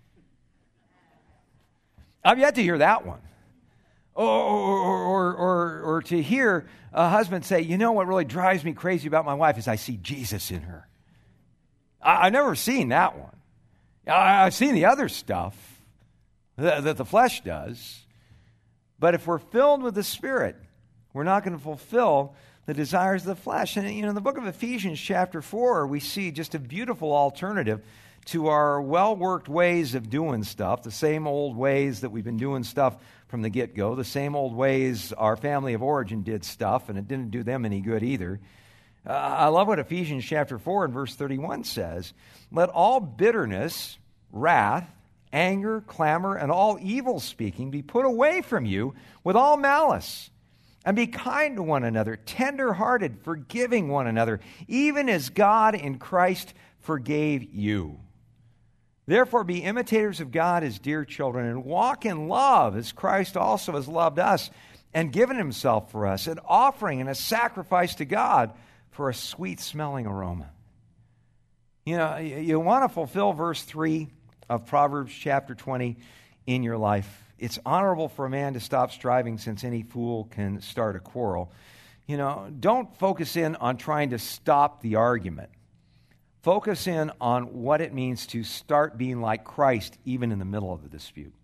A: I've yet to hear that one. Or, or, or, or, or to hear a husband say, you know what really drives me crazy about my wife is I see Jesus in her. I, I've never seen that one. I, I've seen the other stuff that, that the flesh does. But if we're filled with the Spirit, we're not going to fulfill the desires of the flesh. And, you know, in the book of Ephesians chapter four, we see just a beautiful alternative to our well-worked ways of doing stuff, the same old ways that we've been doing stuff from the get-go, the same old ways our family of origin did stuff, and it didn't do them any good either. Uh, I love what Ephesians chapter four and verse thirty-one says. Let all bitterness, wrath, anger, clamor, and all evil speaking be put away from you with all malice. And be kind to one another, tender-hearted, forgiving one another, even as God in Christ forgave you. Therefore, be imitators of God as dear children, and walk in love as Christ also has loved us and given himself for us, an offering and a sacrifice to God for a sweet-smelling aroma. You know, you want to fulfill verse three of Proverbs chapter twenty in your life. It's honorable for a man to stop striving, since any fool can start a quarrel. You know, don't focus in on trying to stop the argument. Focus in on what it means to start being like Christ even in the middle of the dispute.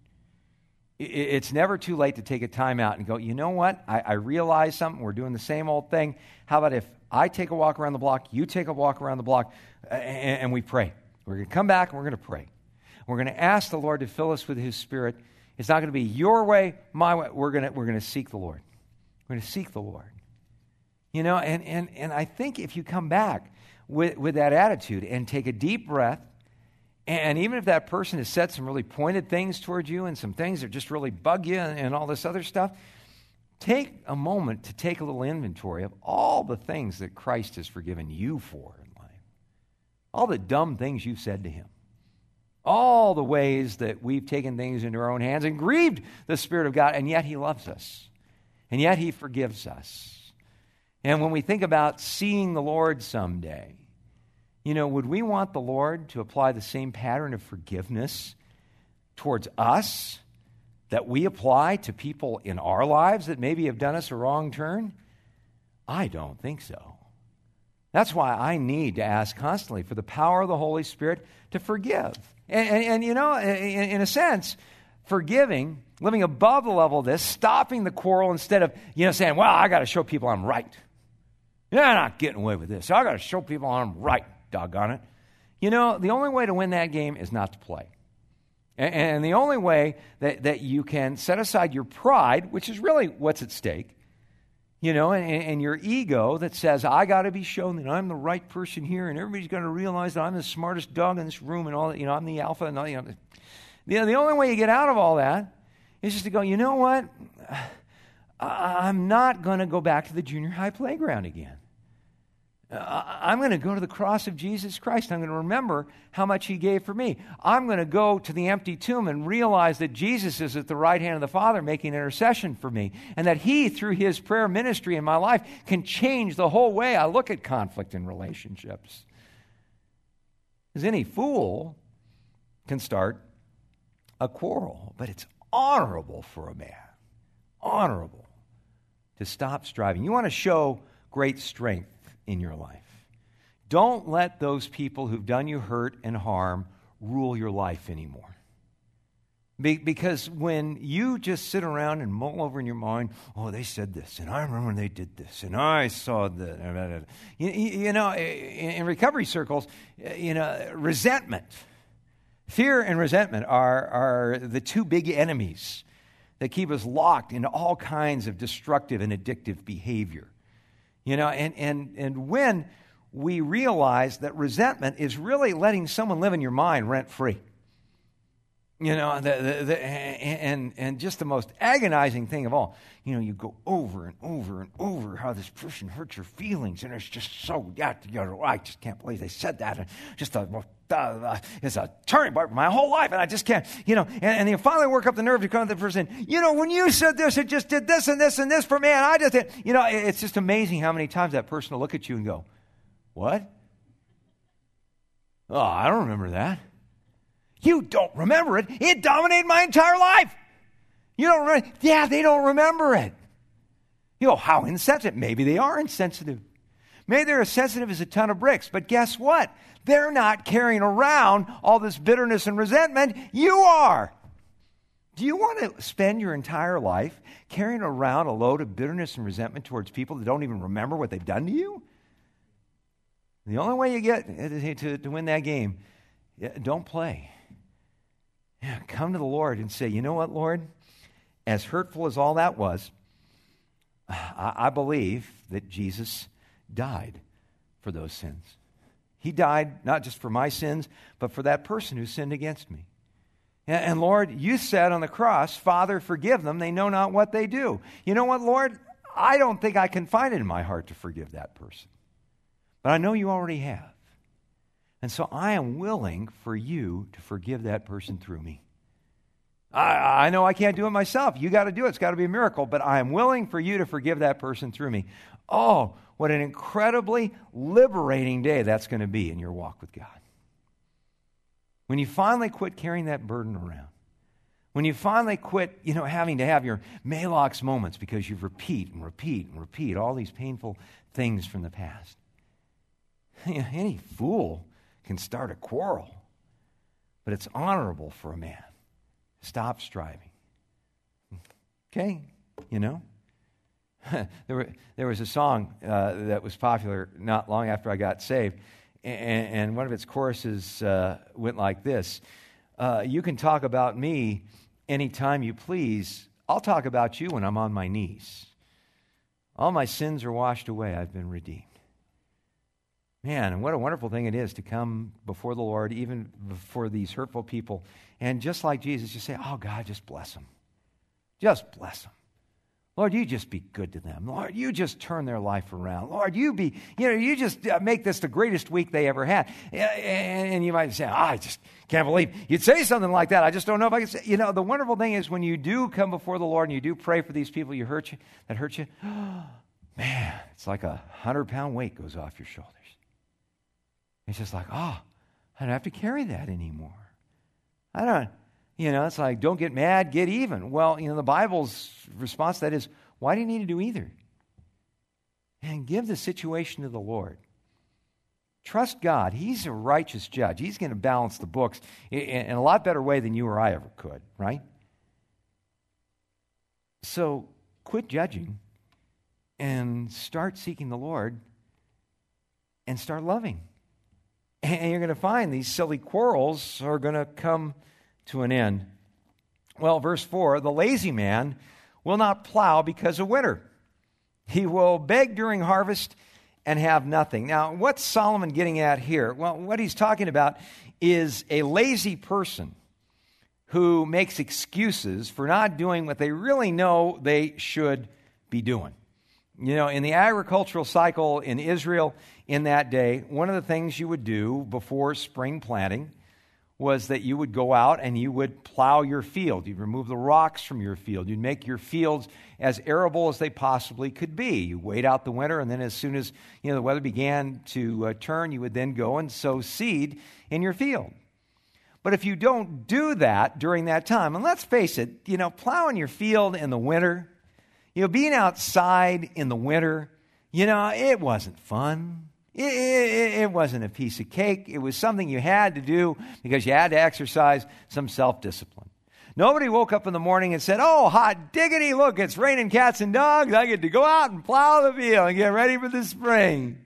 A: It's never too late to take a time out and go, you know what? I, I realize something. We're doing the same old thing. How about if I take a walk around the block, you take a walk around the block, and, and we pray. We're going to come back and we're going to pray. We're going to ask the Lord to fill us with his Spirit. It's not going to be your way, my way. We're going to, we're going to seek the Lord. We're going to seek the Lord. You know, and, and, and I think if you come back with, with that attitude and take a deep breath, and even if that person has said some really pointed things towards you and some things that just really bug you and, and all this other stuff, take a moment to take a little inventory of all the things that Christ has forgiven you for in life. All the dumb things you've said to him. All the ways that we've taken things into our own hands and grieved the Spirit of God, and yet he loves us. And yet he forgives us. And when we think about seeing the Lord someday, you know, would we want the Lord to apply the same pattern of forgiveness towards us that we apply to people in our lives that maybe have done us a wrong turn? I don't think so. That's why I need to ask constantly for the power of the Holy Spirit to forgive. And, and, and you know, in, in a sense, forgiving, living above the level of this, stopping the quarrel instead of, you know, saying, well, I got to show people I'm right. You're not getting away with this. I got to show people I'm right, doggone it. You know, the only way to win that game is not to play. And, and the only way that, that you can set aside your pride, which is really what's at stake, you know, and, and your ego that says, I got to be shown that I'm the right person here, and everybody's going to realize that I'm the smartest dog in this room, and all that, you know, I'm the alpha, and all, you know. The, the only way you get out of all that is just to go, you know what? I'm not going to go back to the junior high playground again. I'm going to go to the cross of Jesus Christ. I'm going to remember how much he gave for me. I'm going to go to the empty tomb and realize that Jesus is at the right hand of the Father making intercession for me, and that he, through his prayer ministry in my life, can change the whole way I look at conflict in relationships. Because any fool can start a quarrel, but it's honorable for a man, honorable, to stop striving. You want to show great strength in your life. Don't let those people who've done you hurt and harm rule your life anymore. Be- because when you just sit around and mull over in your mind, oh, they said this, and I remember when they did this, and I saw that. You, you know, in, in recovery circles, you know, resentment, fear and resentment are, are the two big enemies that keep us locked into all kinds of destructive and addictive behavior. You know, and, and, and when we realize that resentment is really letting someone live in your mind rent-free. You know, the, the, the, and, and just the most agonizing thing of all, you know, you go over and over and over how this person hurt your feelings, and it's just so, yeah, you know, I just can't believe they said that. And just a, uh, it's a turning point for my whole life, and I just can't, you know, and, and you finally work up the nerve to come to the person, you know, when you said this, it just did this and this and this for me, and I just did, you know, it's just amazing how many times that person will look at you and go, what? Oh, I don't remember that. You don't remember it. It dominated my entire life. You don't remember it. Yeah, they don't remember it. You go, how insensitive. Maybe they are insensitive. Maybe they're as sensitive as a ton of bricks. But guess what? They're not carrying around all this bitterness and resentment. You are. Do you want to spend your entire life carrying around a load of bitterness and resentment towards people that don't even remember what they've done to you? The only way you get to, to win that game, don't play. Yeah, come to the Lord and say, you know what, Lord? As hurtful as all that was, I, I believe that Jesus died for those sins. He died not just for my sins, but for that person who sinned against me. And, and Lord, you said on the cross, Father, forgive them. They know not what they do. You know what, Lord? I don't think I can find it in my heart to forgive that person. But I know you already have. And so I am willing for you to forgive that person through me. I, I know I can't do it myself. You got to do it. It's got to be a miracle. But I am willing for you to forgive that person through me. Oh, what an incredibly liberating day that's going to be in your walk with God. When you finally quit carrying that burden around. When you finally quit, you know, having to have your Malox moments because you repeat and repeat and repeat all these painful things from the past. Any fool can start a quarrel. But it's honorable for a man. Stop striving. Okay? You know? there, were, there was a song uh, that was popular not long after I got saved, and, and one of its choruses uh, went like this. Uh, you can talk about me anytime you please. I'll talk about you when I'm on my knees. All my sins are washed away. I've been redeemed. Man, and what a wonderful thing it is to come before the Lord, even before these hurtful people, and just like Jesus, just say, oh, God, just bless them. Just bless them. Lord, you just be good to them. Lord, you just turn their life around. Lord, you be, you know, you just make this the greatest week they ever had. And you might say, oh, I just can't believe you'd say something like that. I just don't know if I can say. You know, the wonderful thing is when you do come before the Lord and you do pray for these people you hurt you, that hurt you, man, it's like a hundred-pound weight goes off your shoulders. It's just like, oh, I don't have to carry that anymore. I don't, you know, it's like, don't get mad, get even. Well, you know, the Bible's response to that is, why do you need to do either? And give the situation to the Lord. Trust God. He's a righteous judge. He's going to balance the books in, in a lot better way than you or I ever could, right? So quit judging and start seeking the Lord and start loving. And you're going to find these silly quarrels are going to come to an end. Well, verse four, the lazy man will not plow because of winter. He will beg during harvest and have nothing. Now, what's Solomon getting at here? Well, what he's talking about is a lazy person who makes excuses for not doing what they really know they should be doing. You know, in the agricultural cycle in Israel in that day, one of the things you would do before spring planting was that you would go out and you would plow your field. You'd remove the rocks from your field. You'd make your fields as arable as they possibly could be. You wait out the winter, and then as soon as, you know, the weather began to uh, turn, you would then go and sow seed in your field. But if you don't do that during that time, and let's face it, you know, plowing your field in the winter, you know, being outside in the winter, you know, it wasn't fun. It, it, it wasn't a piece of cake. It was something you had to do because you had to exercise some self-discipline. Nobody woke up in the morning and said, oh, hot diggity, look, it's raining cats and dogs. I get to go out and plow the field and get ready for the spring.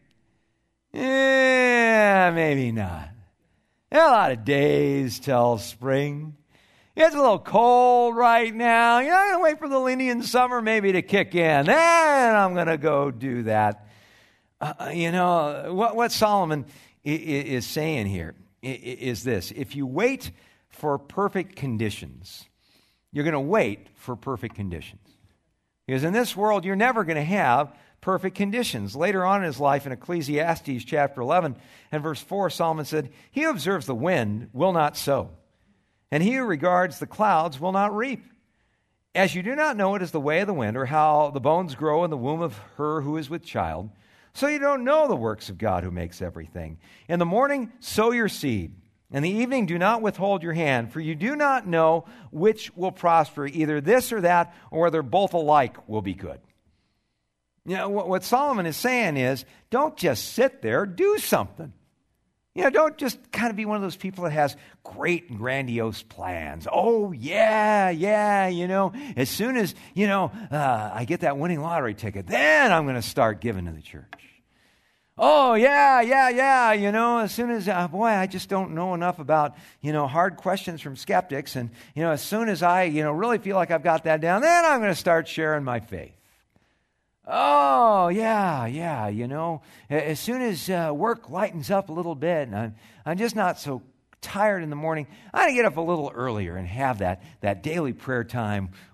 A: Yeah, maybe not. There are a lot of days till spring. It's a little cold right now. You're not going to wait for the Indian summer maybe to kick in. Then I'm going to go do that. Uh, you know, what, what Solomon is saying here is this. If you wait for perfect conditions, you're going to wait for perfect conditions. Because in this world, you're never going to have perfect conditions. Later on in his life, in Ecclesiastes chapter eleven and verse four, Solomon said, he who observes the wind will not sow, and he who regards the clouds will not reap. As you do not know what is the way of the wind, or how the bones grow in the womb of her who is with child, so you don't know the works of God who makes everything. In the morning, sow your seed. In the evening, do not withhold your hand, for you do not know which will prosper, either this or that, or whether both alike will be good. You know, what Solomon is saying is, don't just sit there, do something. You know, don't just kind of be one of those people that has great and grandiose plans. Oh, yeah, yeah, you know, as soon as, you know, uh, I get that winning lottery ticket, then I'm going to start giving to the church. Oh, yeah, yeah, yeah, you know, as soon as, uh, boy, I just don't know enough about, you know, hard questions from skeptics. And, you know, as soon as I, you know, really feel like I've got that down, then I'm going to start sharing my faith. Oh, yeah, yeah, you know, as soon as uh, work lightens up a little bit and I'm, I'm just not so tired in the morning, I'm going to get up a little earlier and have that, that daily prayer time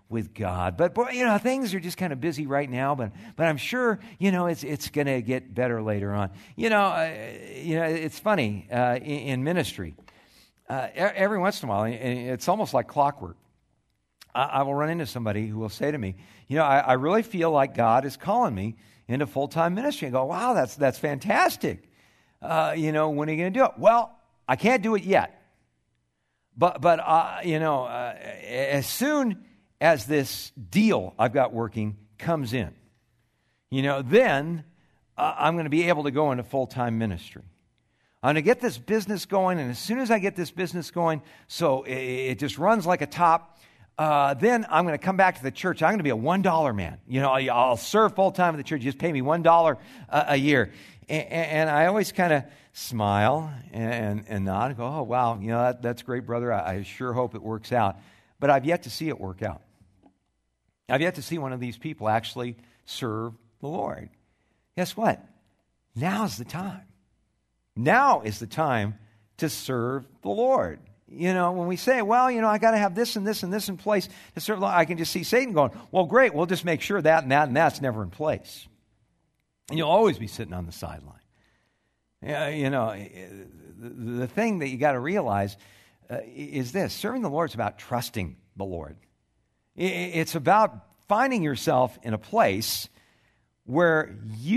A: with God. But, boy, you know, things are just kind of busy right now, but but I'm sure, you know, it's it's going to get better later on. You know, uh, you know, it's funny, uh, in, in ministry, uh, every once in a while, and it's almost like clockwork, I, I will run into somebody who will say to me, you know, I, I really feel like God is calling me into full-time ministry. I go, wow, that's, that's fantastic. Uh, you know, when are you going to do it? Well, I can't do it yet. But, but uh, you know, uh, as soon as this deal I've got working comes in, you know, then uh, I'm going to be able to go into full-time ministry. I'm going to get this business going, and as soon as I get this business going, so it, it just runs like a top, uh, then I'm going to come back to the church. I'm going to be a one dollar man. You know, I'll serve full-time at the church. You just pay me one dollar a, a year. And, and I always kind of smile and, and nod and go, oh, wow, you know, that, that's great, brother. I, I sure hope it works out. But I've yet to see it work out. I've yet to see one of these people actually serve the Lord. Guess what? Now's the time. Now is the time to serve the Lord. You know, when we say, well, you know, I got to have this and this and this in place to serve the Lord, I can just see Satan going, well, great, we'll just make sure that and that and that's never in place. And you'll always be sitting on the sideline. Uh, you know, the, the thing that you got to realize uh, is this. Serving the Lord is about trusting the Lord. It's about finding yourself in a place where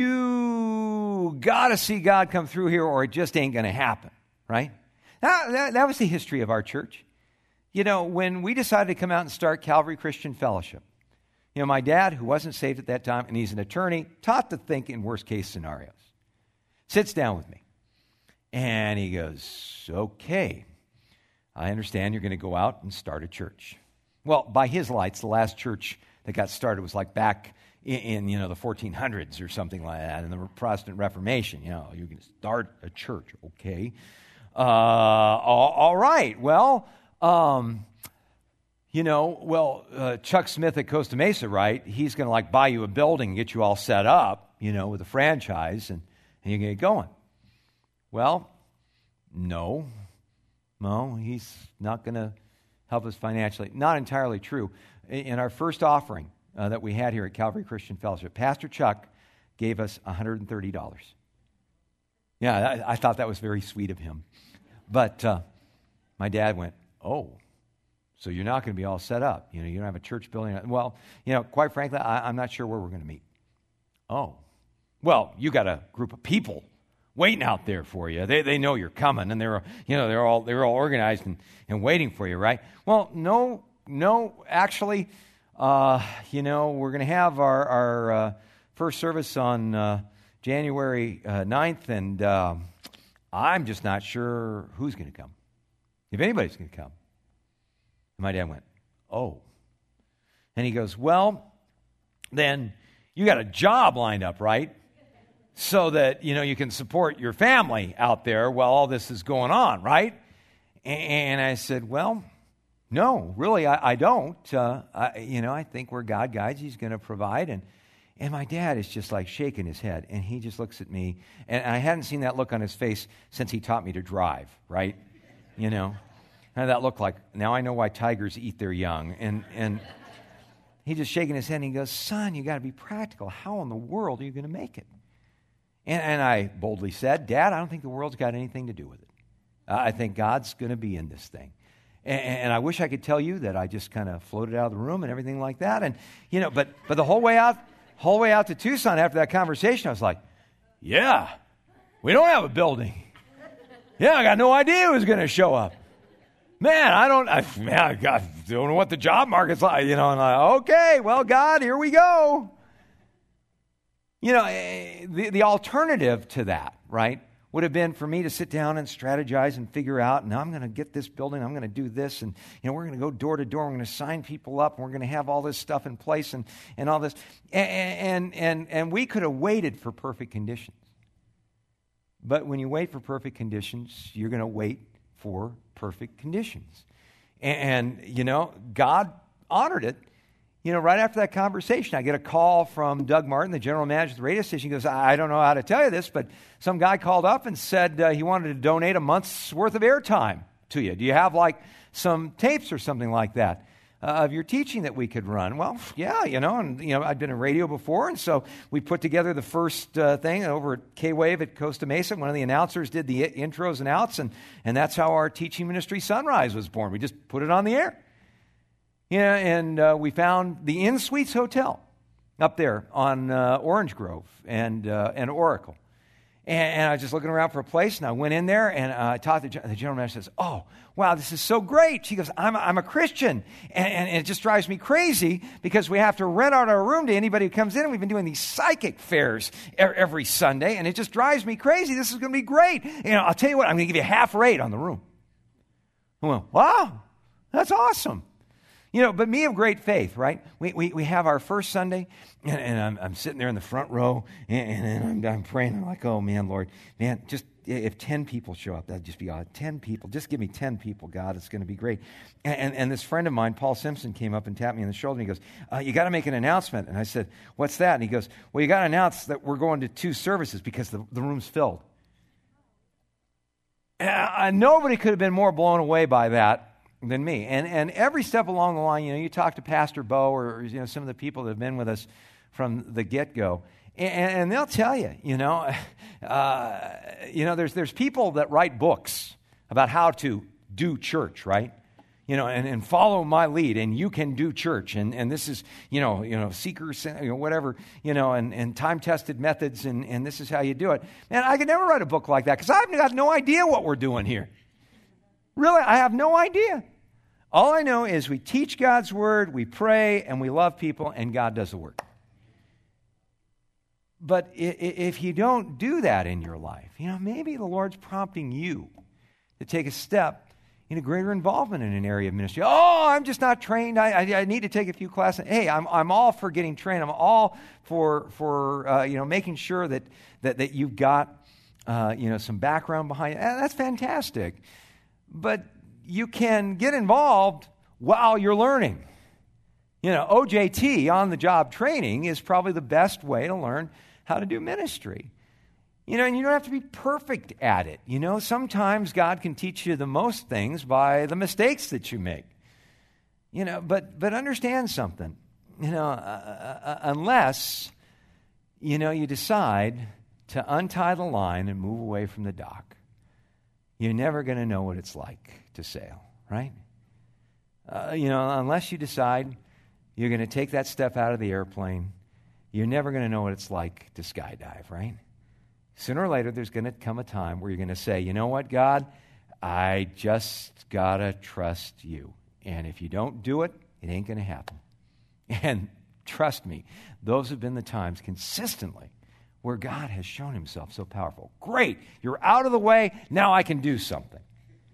A: you got to see God come through here or it just ain't going to happen, right? Now, that, that was the history of our church. You know, when we decided to come out and start Calvary Christian Fellowship, you know, my dad, who wasn't saved at that time, and he's an attorney, taught to think in worst-case scenarios, sits down with me, and he goes, okay, I understand you're going to go out and start a church. Well, by his lights, the last church that got started was like back in, in you know, the fourteen hundreds or something like that, in the Protestant Reformation. You know, you can start a church, okay. Uh, all, all right, well, um, you know, well, uh, Chuck Smith at Costa Mesa, right, he's going to like buy you a building and get you all set up, you know, with a franchise, and, and you're going to get going. Well, no, no, he's not going to help us financially. Not entirely true. In our first offering uh, that we had here at Calvary Christian Fellowship, Pastor Chuck gave us one hundred thirty dollars. Yeah, I, I thought that was very sweet of him. But uh, my dad went, oh, so you're not going to be all set up. You know, you don't have a church building. Well, you know, quite frankly, I, I'm not sure where we're going to meet. Oh, well, you got a group of people waiting out there for you. They they know you're coming, and they're you know they're all they're all organized and, and waiting for you, right? Well, no, no, actually, uh, you know, we're going to have our our uh, first service on uh, January uh, ninth, and uh, I'm just not sure who's going to come, if anybody's going to come. And my dad went, oh, and he goes, well, then you got a job lined up, right? So that, you know, you can support your family out there while all this is going on, right? And I said, well, no, really, I, I don't. Uh, I, you know, I think where God guides, He's going to provide. And and my dad is just like shaking his head, and he just looks at me. And I hadn't seen that look on his face since he taught me to drive, right? You know, and that look like, now I know why tigers eat their young. And and he just shaking his head, and he goes, son, you got to be practical. How in the world are you going to make it? And, and I boldly said, Dad, I don't think the world's got anything to do with it. Uh, I think God's going to be in this thing. And, and I wish I could tell you that I just kind of floated out of the room and everything like that. And, you know, but but the whole way out, whole way out to Tucson after that conversation, I was like, yeah, we don't have a building. Yeah, I got no idea who's going to show up. Man, I don't, I, man, I got, don't know what the job market's like. You know, and I'm like, okay, well, God, here we go. You know, the, the alternative to that, right, would have been for me to sit down and strategize and figure out, now I'm going to get this building, I'm going to do this, and, you know, we're going to go door to door, we're going to sign people up, and we're going to have all this stuff in place and, and all this. And, and, and we could have waited for perfect conditions. But when you wait for perfect conditions, you're going to wait for perfect conditions. And, and, you know, God honored it. You know, right after that conversation, I get a call from Doug Martin, the general manager of the radio station. He goes, I don't know how to tell you this, but some guy called up and said uh, he wanted to donate a month's worth of airtime to you. Do you have, like, some tapes or something like that? uh, of your teaching that we could run. Well, yeah, you know, and, you know, I'd been in radio before, and so we put together the first uh, thing over at K-Wave at Costa Mesa. One of the announcers did the intros and outs, and, and that's how our teaching ministry, Sunrise, was born. We just put it on the air. Yeah, and uh, we found the Inn Suites Hotel up there on uh, Orange Grove and, uh, and Oracle. And, and I was just looking around for a place, and I went in there, and uh, I talked to the, the general manager. Says, "Oh, wow, this is so great." She goes, I'm, I'm a Christian, and, and it just drives me crazy because we have to rent out our room to anybody who comes in, and we've been doing these psychic fairs every Sunday, and it just drives me crazy. This is going to be great. You know, I'll tell you what, I'm going to give you half rate on the room. I went, wow, that's awesome. You know, but me of great faith, right? We we, we have our first Sunday, and, and I'm, I'm sitting there in the front row, and, and I'm, I'm praying. I'm like, oh, man, Lord, man, just if ten people show up, that'd just be odd. ten people, just give me ten people, God, it's going to be great. And, and, and this friend of mine, Paul Simpson, came up and tapped me on the shoulder, and he goes, uh, you got to make an announcement. And I said, what's that? And he goes, well, you got to announce that we're going to two services because the, the room's filled. Uh, nobody could have been more blown away by that than me. And and every step along the line, you know, you talk to Pastor Bo or, you know, some of the people that have been with us from the get-go, and, and they'll tell you, you know, uh, you know, there's there's people that write books about how to do church, right? You know, and, and follow my lead, and you can do church, and, and this is, you know, you know, seekers, you know, whatever, you know, and, and time-tested methods, and, and this is how you do it. Man, I could never write a book like that because I've got no idea what we're doing here. Really, I have no idea. All I know is we teach God's word, we pray, and we love people, and God does the work. But if you don't do that in your life, you know, maybe the Lord's prompting you to take a step in a greater involvement in an area of ministry. Oh, I'm just not trained. I, I, I need to take a few classes. Hey, I'm I'm all for getting trained. I'm all for for uh, you know making sure that that that you've got uh, you know some background behind it. That's fantastic. But you can get involved while you're learning. You know, O J T, on-the-job training, is probably the best way to learn how to do ministry. You know, and you don't have to be perfect at it. You know, sometimes God can teach you the most things by the mistakes that you make. You know, but but understand something. You know, uh, uh, unless, you know, you decide to untie the line and move away from the dock, you're never going to know what it's like to sail, right? Uh, you know, unless you decide you're going to take that step out of the airplane, you're never going to know what it's like to skydive, right? Sooner or later, there's going to come a time where you're going to say, you know what, God, I just got to trust you. And if you don't do it, it ain't going to happen. And trust me, those have been the times consistently where God has shown himself so powerful. Great, you're out of the way, now I can do something.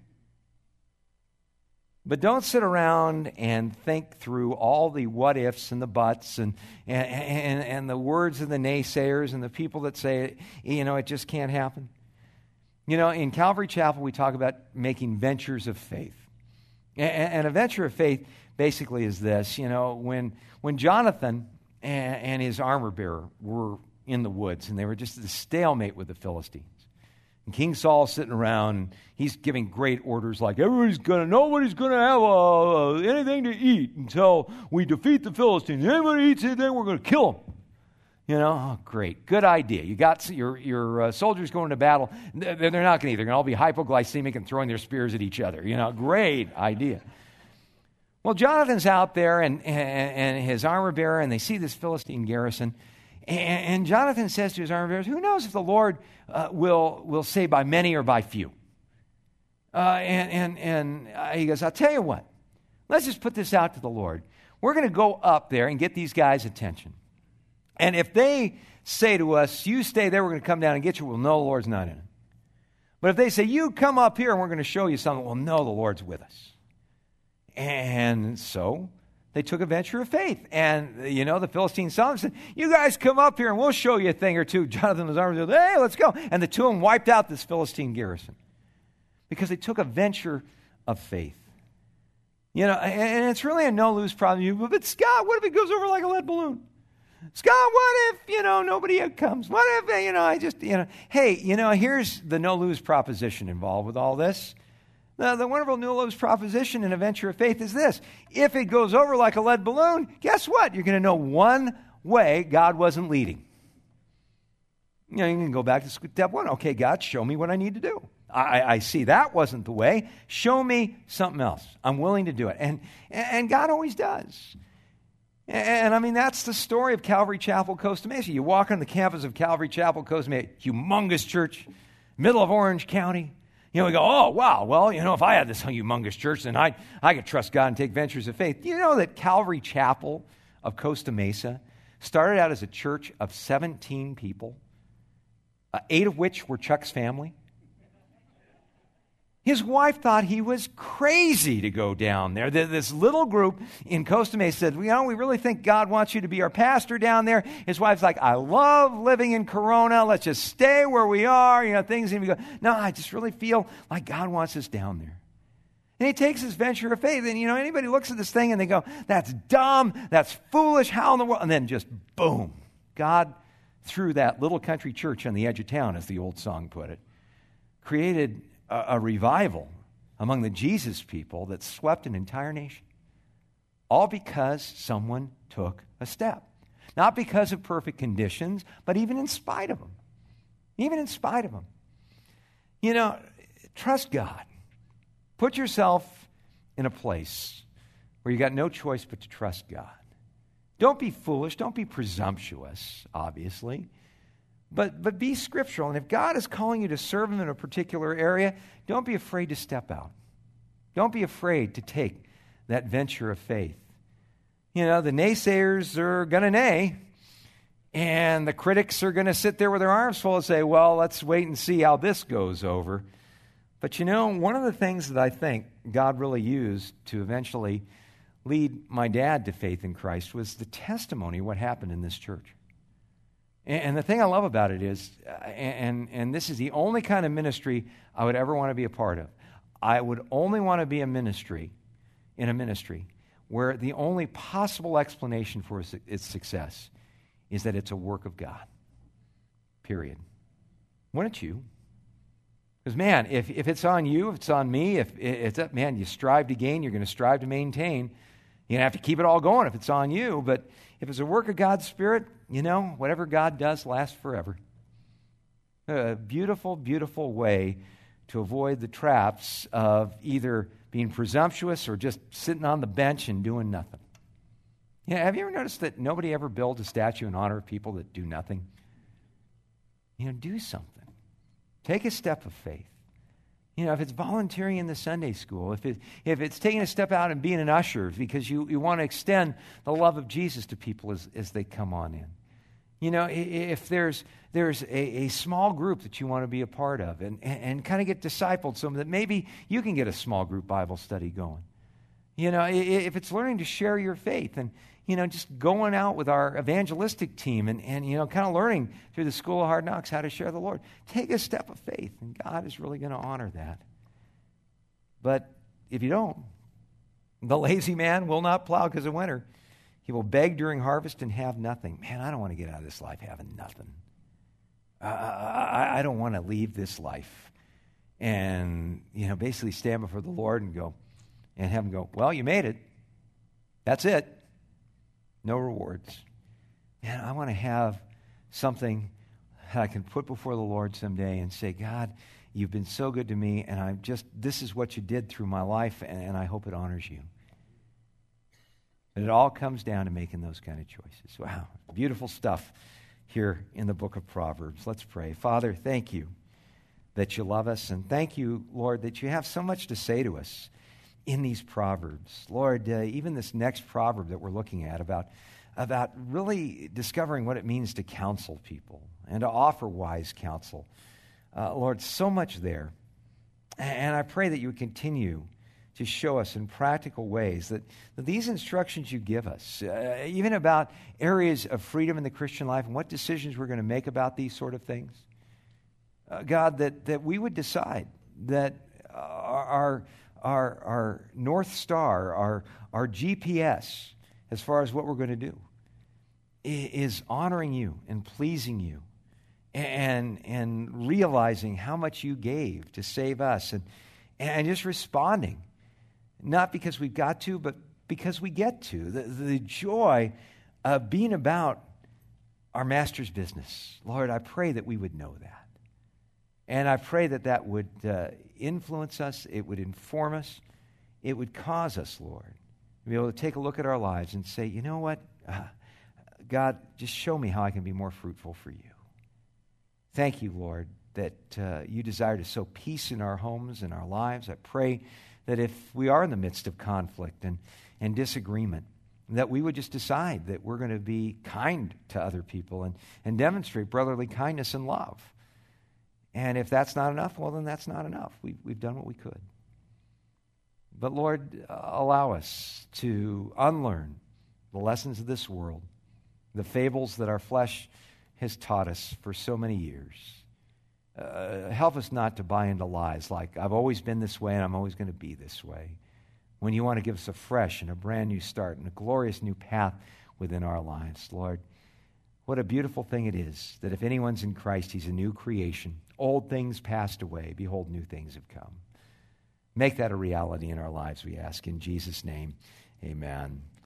A: But don't sit around and think through all the what-ifs and the buts and, and, and, and the words of the naysayers and the people that say, you know, it just can't happen. You know, in Calvary Chapel, we talk about making ventures of faith. And, and a venture of faith basically is this, you know, when, when Jonathan and, and his armor bearer were in the woods and they were just at a stalemate with the Philistines. And King Saul's sitting around, he's giving great orders like, everybody's going to, nobody's going to have uh, anything to eat until we defeat the Philistines. Anybody eats anything, we're going to kill them. You know, oh, great, good idea. You got your, your uh, soldiers going to battle. They're, they're not going to eat. They're going to all be hypoglycemic and throwing their spears at each other. You know, great idea. Well, Jonathan's out there and, and, and his armor bearer, and they see this Philistine garrison. And, and Jonathan says to his armor bearers, who knows if the Lord uh, will, will save by many or by few? Uh, and and, and uh, he goes, I'll tell you what. Let's just put this out to the Lord. We're going to go up there and get these guys' attention. And if they say to us, you stay there, we're going to come down and get you, we'll know the Lord's not in it. But if they say, you come up here and we're going to show you something, we'll know the Lord's with us. And so they took a venture of faith. And, you know, the Philistine saw them and said, you guys come up here and we'll show you a thing or two. Jonathan was armed and said, hey, let's go. And the two of them wiped out this Philistine garrison because they took a venture of faith. You know, and it's really a no-lose problem. But Scott, what if it goes over like a lead balloon? Scott, what if, you know, nobody comes? What if, you know, I just, you know, hey, you know, here's the no-lose proposition involved with all this. The, the wonderful New Love's proposition in a venture of faith is this. If it goes over like a lead balloon, guess what? You're going to know one way God wasn't leading. You know, you can go back to step one. Okay, God, show me what I need to do. I, I see that wasn't the way. Show me something else. I'm willing to do it. And, and God always does. And, and I mean, that's the story of Calvary Chapel, Costa Mesa. You walk on the campus of Calvary Chapel, Costa Mesa, humongous church, middle of Orange County. You know, we go, oh, wow, well, you know, if I had this humongous church, then I, I could trust God and take ventures of faith. You know that Calvary Chapel of Costa Mesa started out as a church of seventeen people, uh, eight of which were Chuck's family. His wife thought he was crazy to go down there. This little group in Costa Mesa said, you know, we really think God wants you to be our pastor down there. His wife's like, I love living in Corona. Let's just stay where we are. You know, things seem to go. No, I just really feel like God wants us down there. And he takes this venture of faith. And, you know, anybody looks at this thing and they go, that's dumb. That's foolish. How in the world? And then just boom. God, through that little country church on the edge of town, as the old song put it, created a, a revival among the Jesus people that swept an entire nation. All because someone took a step. Not because of perfect conditions, but even in spite of them. Even in spite of them. You know, trust God. Put yourself in a place where you got no choice but to trust God. Don't be foolish. Don't be presumptuous, obviously. But, but be scriptural. And if God is calling you to serve Him in a particular area, don't be afraid to step out. Don't be afraid to take that venture of faith. You know, the naysayers are going to nay, and the critics are going to sit there with their arms full and say, well, let's wait and see how this goes over. But you know, one of the things that I think God really used to eventually lead my dad to faith in Christ was the testimony of what happened in this church. And the thing I love about it is, and, and this is the only kind of ministry I would ever want to be a part of. I would only want to be a ministry, in a ministry, where the only possible explanation for its success is that it's a work of God. Period. Wouldn't you? Because, man, if, if it's on you, if it's on me, if it's up, man, you strive to gain, you're going to strive to maintain. You're going to have to keep it all going if it's on you. But if it's a work of God's Spirit, you know, whatever God does lasts forever. A beautiful, beautiful way to avoid the traps of either being presumptuous or just sitting on the bench and doing nothing. Yeah, have you ever noticed that nobody ever builds a statue in honor of people that do nothing? You know, do something. Take a step of faith. You know, if it's volunteering in the Sunday school, if it, if it's taking a step out and being an usher because you, you want to extend the love of Jesus to people as, as they come on in. You know, if there's there's a, a small group that you want to be a part of and, and, and kind of get discipled so that maybe you can get a small group Bible study going. You know, if it's learning to share your faith and, you know, just going out with our evangelistic team and, and you know, kind of learning through the School of Hard Knocks how to share the Lord. Take a step of faith, and God is really going to honor that. But if you don't, the lazy man will not plow because of winter. He will beg during harvest and have nothing. Man, I don't want to get out of this life having nothing. I, I, I don't want to leave this life and, you know, basically stand before the Lord and go, and have him go, well, you made it. That's it. No rewards. Man, I want to have something that I can put before the Lord someday and say, God, you've been so good to me, and I'm just, this is what you did through my life, and, and I hope it honors you. But it all comes down to making those kind of choices. Wow, beautiful stuff here in the book of Proverbs. Let's pray. Father, thank you that you love us, and thank you, Lord, that you have so much to say to us in these Proverbs. Lord, uh, even this next proverb that we're looking at about, about really discovering what it means to counsel people and to offer wise counsel. Uh, Lord, so much there. And I pray that you would continue to show us in practical ways that, that these instructions you give us, uh, even about areas of freedom in the Christian life and what decisions we're going to make about these sort of things, uh, God, that, that we would decide that our, our, our North Star, our, our G P S, as far as what we're going to do, is honoring you and pleasing you and, and realizing how much you gave to save us and and just responding, not because we've got to, but because we get to. The, the joy of being about our Master's business. Lord, I pray that we would know that. And I pray that that would uh, influence us, it would inform us, it would cause us, Lord, to be able to take a look at our lives and say, you know what, uh, God, just show me how I can be more fruitful for you. Thank you, Lord, that uh, you desire to sow peace in our homes and our lives. I pray that if we are in the midst of conflict and, and disagreement, that we would just decide that we're going to be kind to other people and, and demonstrate brotherly kindness and love. And if that's not enough, well, then that's not enough. We've, we've done what we could. But Lord, uh, allow us to unlearn the lessons of this world, the fables that our flesh has taught us for so many years. Uh, help us not to buy into lies like, I've always been this way and I'm always going to be this way, when you want to give us a fresh and a brand new start and a glorious new path within our lives. Lord, what a beautiful thing it is that if anyone's in Christ, he's a new creation. Old things passed away. Behold, new things have come. Make that a reality in our lives, we ask. In Jesus' name, amen.